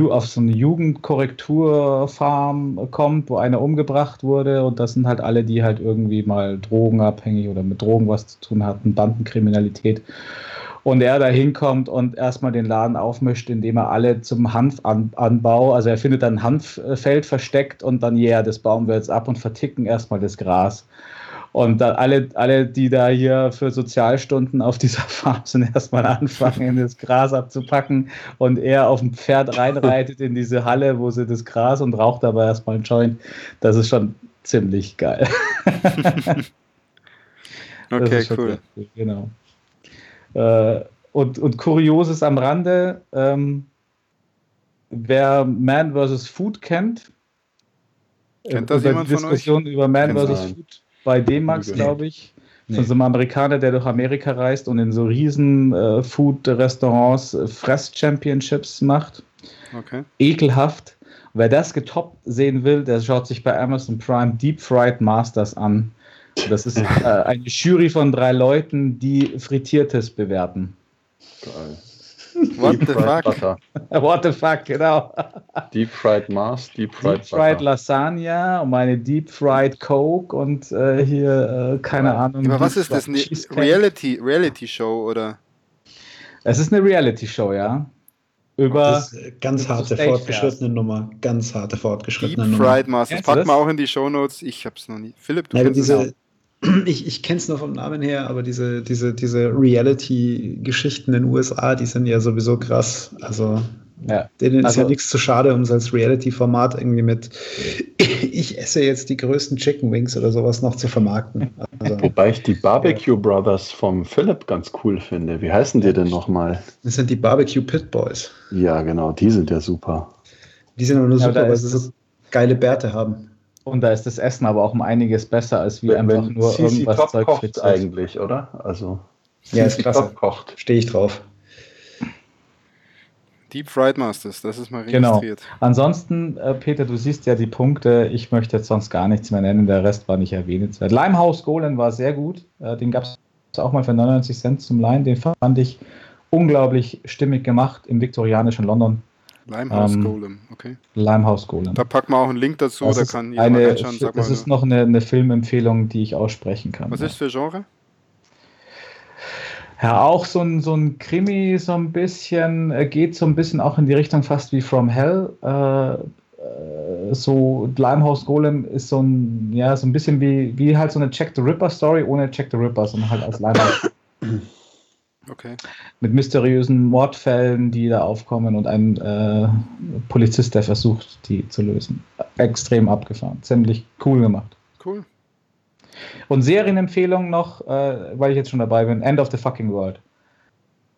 Jugendkorrekturfarm kommt, wo einer umgebracht wurde und das sind halt alle, die halt irgendwie mal drogenabhängig oder mit Drogen was zu tun hatten, Bandenkriminalität. Und er da hinkommt und erstmal den Laden aufmischt, indem er alle zum Hanfanbau, also er findet ein Hanffeld versteckt und dann das bauen wir jetzt ab und verticken erstmal das Gras. Und dann alle, die da hier für Sozialstunden auf dieser Farm sind, erstmal anfangen, das Gras abzupacken und er auf dem Pferd reinreitet in diese Halle, wo sie das Gras und raucht aber erstmal einen Joint. Das ist schon ziemlich geil. Okay, cool. Genau. Und Kurioses am Rande, wer Man vs. Food kennt das jemand die Diskussion über Man vs. Food bei D-Max, glaube ich, von so einem Amerikaner, der durch Amerika reist und in so riesen Food-Restaurants Fress-Championships macht. Okay. Ekelhaft. Wer das getoppt sehen will, der schaut sich bei Amazon Prime Deep Fried Masters an. Das ist eine Jury von 3 Leuten, die Frittiertes bewerten. Geil. What the fuck? Butter. What the fuck, genau. Deep Fried Mars, Deep Fried Lasagne und eine Deep Fried Coke und hier, keine Ahnung. Aber was ist das? Eine Reality-Show, oder? Es ist eine Reality-Show, ja. Über das ist ganz harte fortgeschrittene Nummer. Ganz harte fortgeschrittene Deep Nummer. Fried Masters. Packen wir auch in die Shownotes. Ich hab's noch nie. Philipp, du kennst es. Ich kenne es nur vom Namen her, aber diese Reality-Geschichten in den USA, die sind ja sowieso krass. Also denen ist ja nichts zu schade, um es als Reality-Format irgendwie mit ich esse jetzt die größten Chicken Wings oder sowas noch zu vermarkten. Also, wobei ich die Barbecue Brothers vom Philipp ganz cool finde. Wie heißen die denn nochmal? Das sind die Barbecue Pit Boys. Ja, genau, die sind ja super. Die sind aber nur super, weil sie so geile Bärte haben. Und da ist das Essen aber auch um einiges besser, als wie einfach nur irgendwas Top Zeug kocht eigentlich, oder? Also ja, ist klasse. Top kocht. Stehe ich drauf. Deep Fried Masters, das ist mal registriert. Genau. Ansonsten, Peter, du siehst ja die Punkte. Ich möchte jetzt sonst gar nichts mehr nennen. Der Rest war nicht erwähnenswert. Limehouse Golem war sehr gut. Den gab es auch mal für 99 Cent zum Leihen. Den fand ich unglaublich stimmig gemacht im viktorianischen London. Limehouse Golem, okay. Limehouse Golem. Da packen wir auch einen Link dazu, da kann jeder mal reinschauen. Das ist noch eine Filmempfehlung, die ich aussprechen kann. Was ist für Genre? Ja, auch so ein Krimi, so ein bisschen, geht so ein bisschen auch in die Richtung fast wie From Hell. So Limehouse Golem ist so ein bisschen wie halt so eine Jack the Ripper Story ohne Jack the Ripper, sondern halt als Limehouse. Okay. Mit mysteriösen Mordfällen, die da aufkommen und ein Polizist, der versucht, die zu lösen. Extrem abgefahren. Ziemlich cool gemacht. Cool. Und Serienempfehlung noch, weil ich jetzt schon dabei bin, End of the Fucking World.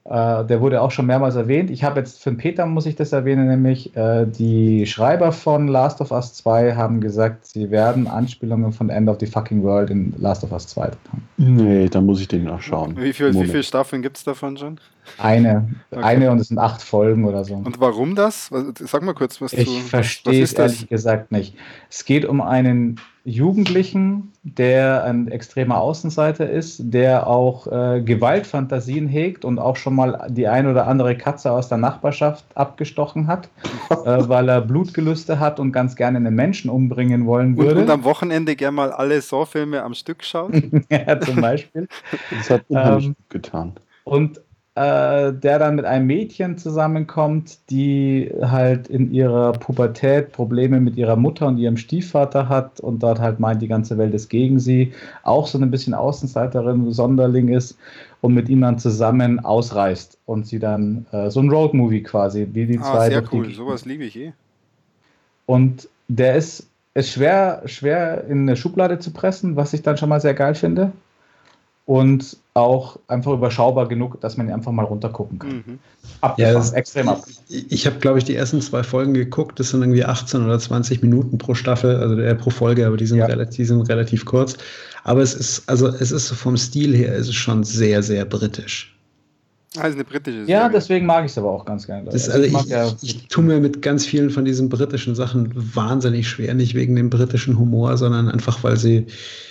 Der wurde auch schon mehrmals erwähnt. Ich habe jetzt für den Peter, muss ich das erwähnen, nämlich die Schreiber von Last of Us 2 haben gesagt, sie werden Anspielungen von End of the Fucking World in Last of Us 2 haben. Nee, da muss ich den nachschauen. Wie viele Staffeln gibt es davon schon? Eine und es sind 8 Folgen oder so. Und warum das? Sag mal kurz was zu. Ich verstehe es ehrlich gesagt nicht. Es geht um einen Jugendlichen, der ein extremer Außenseiter ist, der auch Gewaltfantasien hegt und auch schon mal die ein oder andere Katze aus der Nachbarschaft abgestochen hat, weil er Blutgelüste hat und ganz gerne einen Menschen umbringen wollen würde. Und am Wochenende gerne mal alle Saw-Filme am Stück schaut? Ja, zum Beispiel. Das hat unheimlich gut getan. Und der dann mit einem Mädchen zusammenkommt, die halt in ihrer Pubertät Probleme mit ihrer Mutter und ihrem Stiefvater hat und dort halt meint, die ganze Welt ist gegen sie, auch so ein bisschen Außenseiterin, Sonderling ist und mit ihm dann zusammen ausreist und sie dann so ein Roadmovie quasi, wie die zwei. Sehr cool, sowas liebe ich eh. Und der ist schwer in eine Schublade zu pressen, was ich dann schon mal sehr geil finde. Und auch einfach überschaubar genug, dass man ihn einfach mal runtergucken kann. Ja, das ist extrem ab. Ich habe, glaube ich, die ersten 2 Folgen geguckt. Das sind irgendwie 18 oder 20 Minuten pro Staffel, also pro Folge, aber die sind relativ kurz. Aber es ist so vom Stil her, ist es schon sehr, sehr britisch. Also eine britische Serie. Ja, deswegen mag ich es aber auch ganz gerne. Ich tue mir mit ganz vielen von diesen britischen Sachen wahnsinnig schwer, nicht wegen dem britischen Humor, sondern einfach, weil sie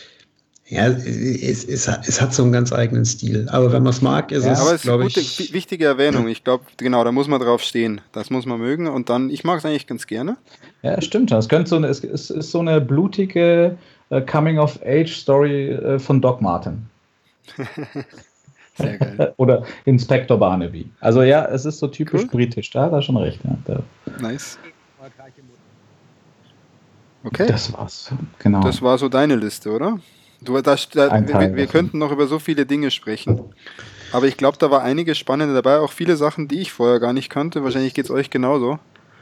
es hat so einen ganz eigenen Stil. Aber wenn man es mag, ist es, glaube ich... Aber es ist eine gute, wichtige Erwähnung. Ich glaube, genau, da muss man drauf stehen. Das muss man mögen. Und dann, ich mag es eigentlich ganz gerne. Ja, stimmt schon. Es ist so eine blutige Coming-of-Age-Story von Doc Martin. Sehr geil. Oder Inspektor Barnaby. Also ja, es ist so typisch britisch. Da hat er schon recht. Ja. Nice. Okay. Das war's. Genau. Das war so deine Liste, oder? Wir könnten noch über so viele Dinge sprechen, aber ich glaube, da war einiges Spannende dabei, auch viele Sachen, die ich vorher gar nicht kannte. Wahrscheinlich geht es euch genauso.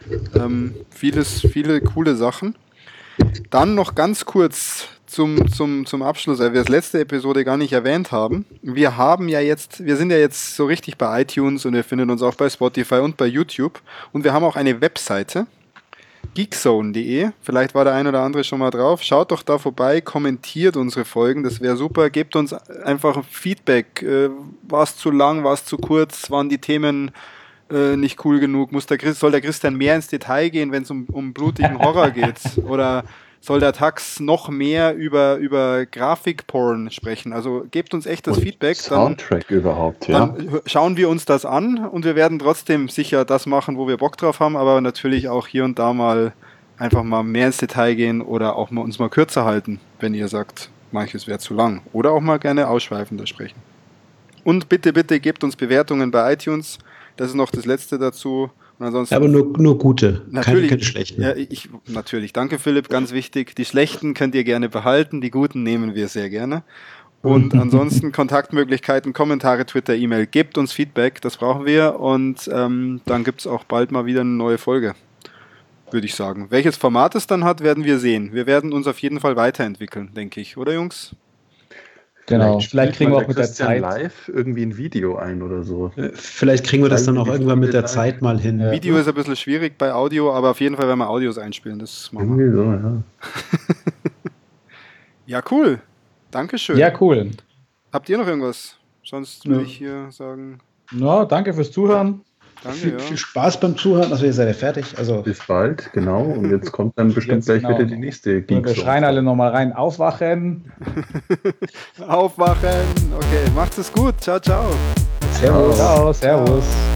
Viele coole Sachen. Dann noch ganz kurz zum Abschluss, weil wir das letzte Episode gar nicht erwähnt haben. Wir sind ja jetzt so richtig bei iTunes und wir finden uns auch bei Spotify und bei YouTube und wir haben auch eine Webseite. Geekzone.de, vielleicht war der ein oder andere schon mal drauf. Schaut doch da vorbei, kommentiert unsere Folgen, das wäre super. Gebt uns einfach Feedback. War es zu lang, war es zu kurz, waren die Themen nicht cool genug? Soll der Christian mehr ins Detail gehen, wenn es um blutigen Horror geht? Oder soll der Tax noch mehr über Grafikporn sprechen? Also gebt uns echt das und Feedback. Soundtrack überhaupt, ja. Dann schauen wir uns das an und wir werden trotzdem sicher das machen, wo wir Bock drauf haben, aber natürlich auch hier und da mal einfach mal mehr ins Detail gehen oder auch uns mal kürzer halten, wenn ihr sagt, manches wäre zu lang. Oder auch mal gerne ausschweifender sprechen. Und bitte gebt uns Bewertungen bei iTunes. Das ist noch das Letzte dazu. Und ansonsten, aber nur gute, natürlich, keine schlechten. Ja, natürlich. Danke, Philipp, ganz wichtig. Die schlechten könnt ihr gerne behalten, die guten nehmen wir sehr gerne. Und ansonsten Kontaktmöglichkeiten, Kommentare, Twitter, E-Mail. Gebt uns Feedback, das brauchen wir. Und dann gibt es auch bald mal wieder eine neue Folge, würde ich sagen. Welches Format es dann hat, werden wir sehen. Wir werden uns auf jeden Fall weiterentwickeln, denke ich. Oder, Jungs? Genau, vielleicht kriegen wir auch mit der Zeit live irgendwie ein Video ein oder so. Vielleicht kriegen wir das dann auch irgendwann mit der Zeit mal hin. Ja. Video ist ein bisschen schwierig bei Audio, aber auf jeden Fall werden wir Audios einspielen. Das machen wir. Irgendwie so, ja. Ja, cool. Dankeschön. Ja, cool. Habt ihr noch irgendwas? Sonst würde ich hier sagen... Ja, danke fürs Zuhören. Danke, viel Spaß beim Zuhören. Also ihr seid ja fertig. Also bis bald, genau. Und jetzt kommt dann bestimmt gleich wieder die nächste Geekzone. Wir schreien alle nochmal rein. Aufwachen. Aufwachen. Okay, macht es gut. Ciao, ciao. Servus. Ciao, servus.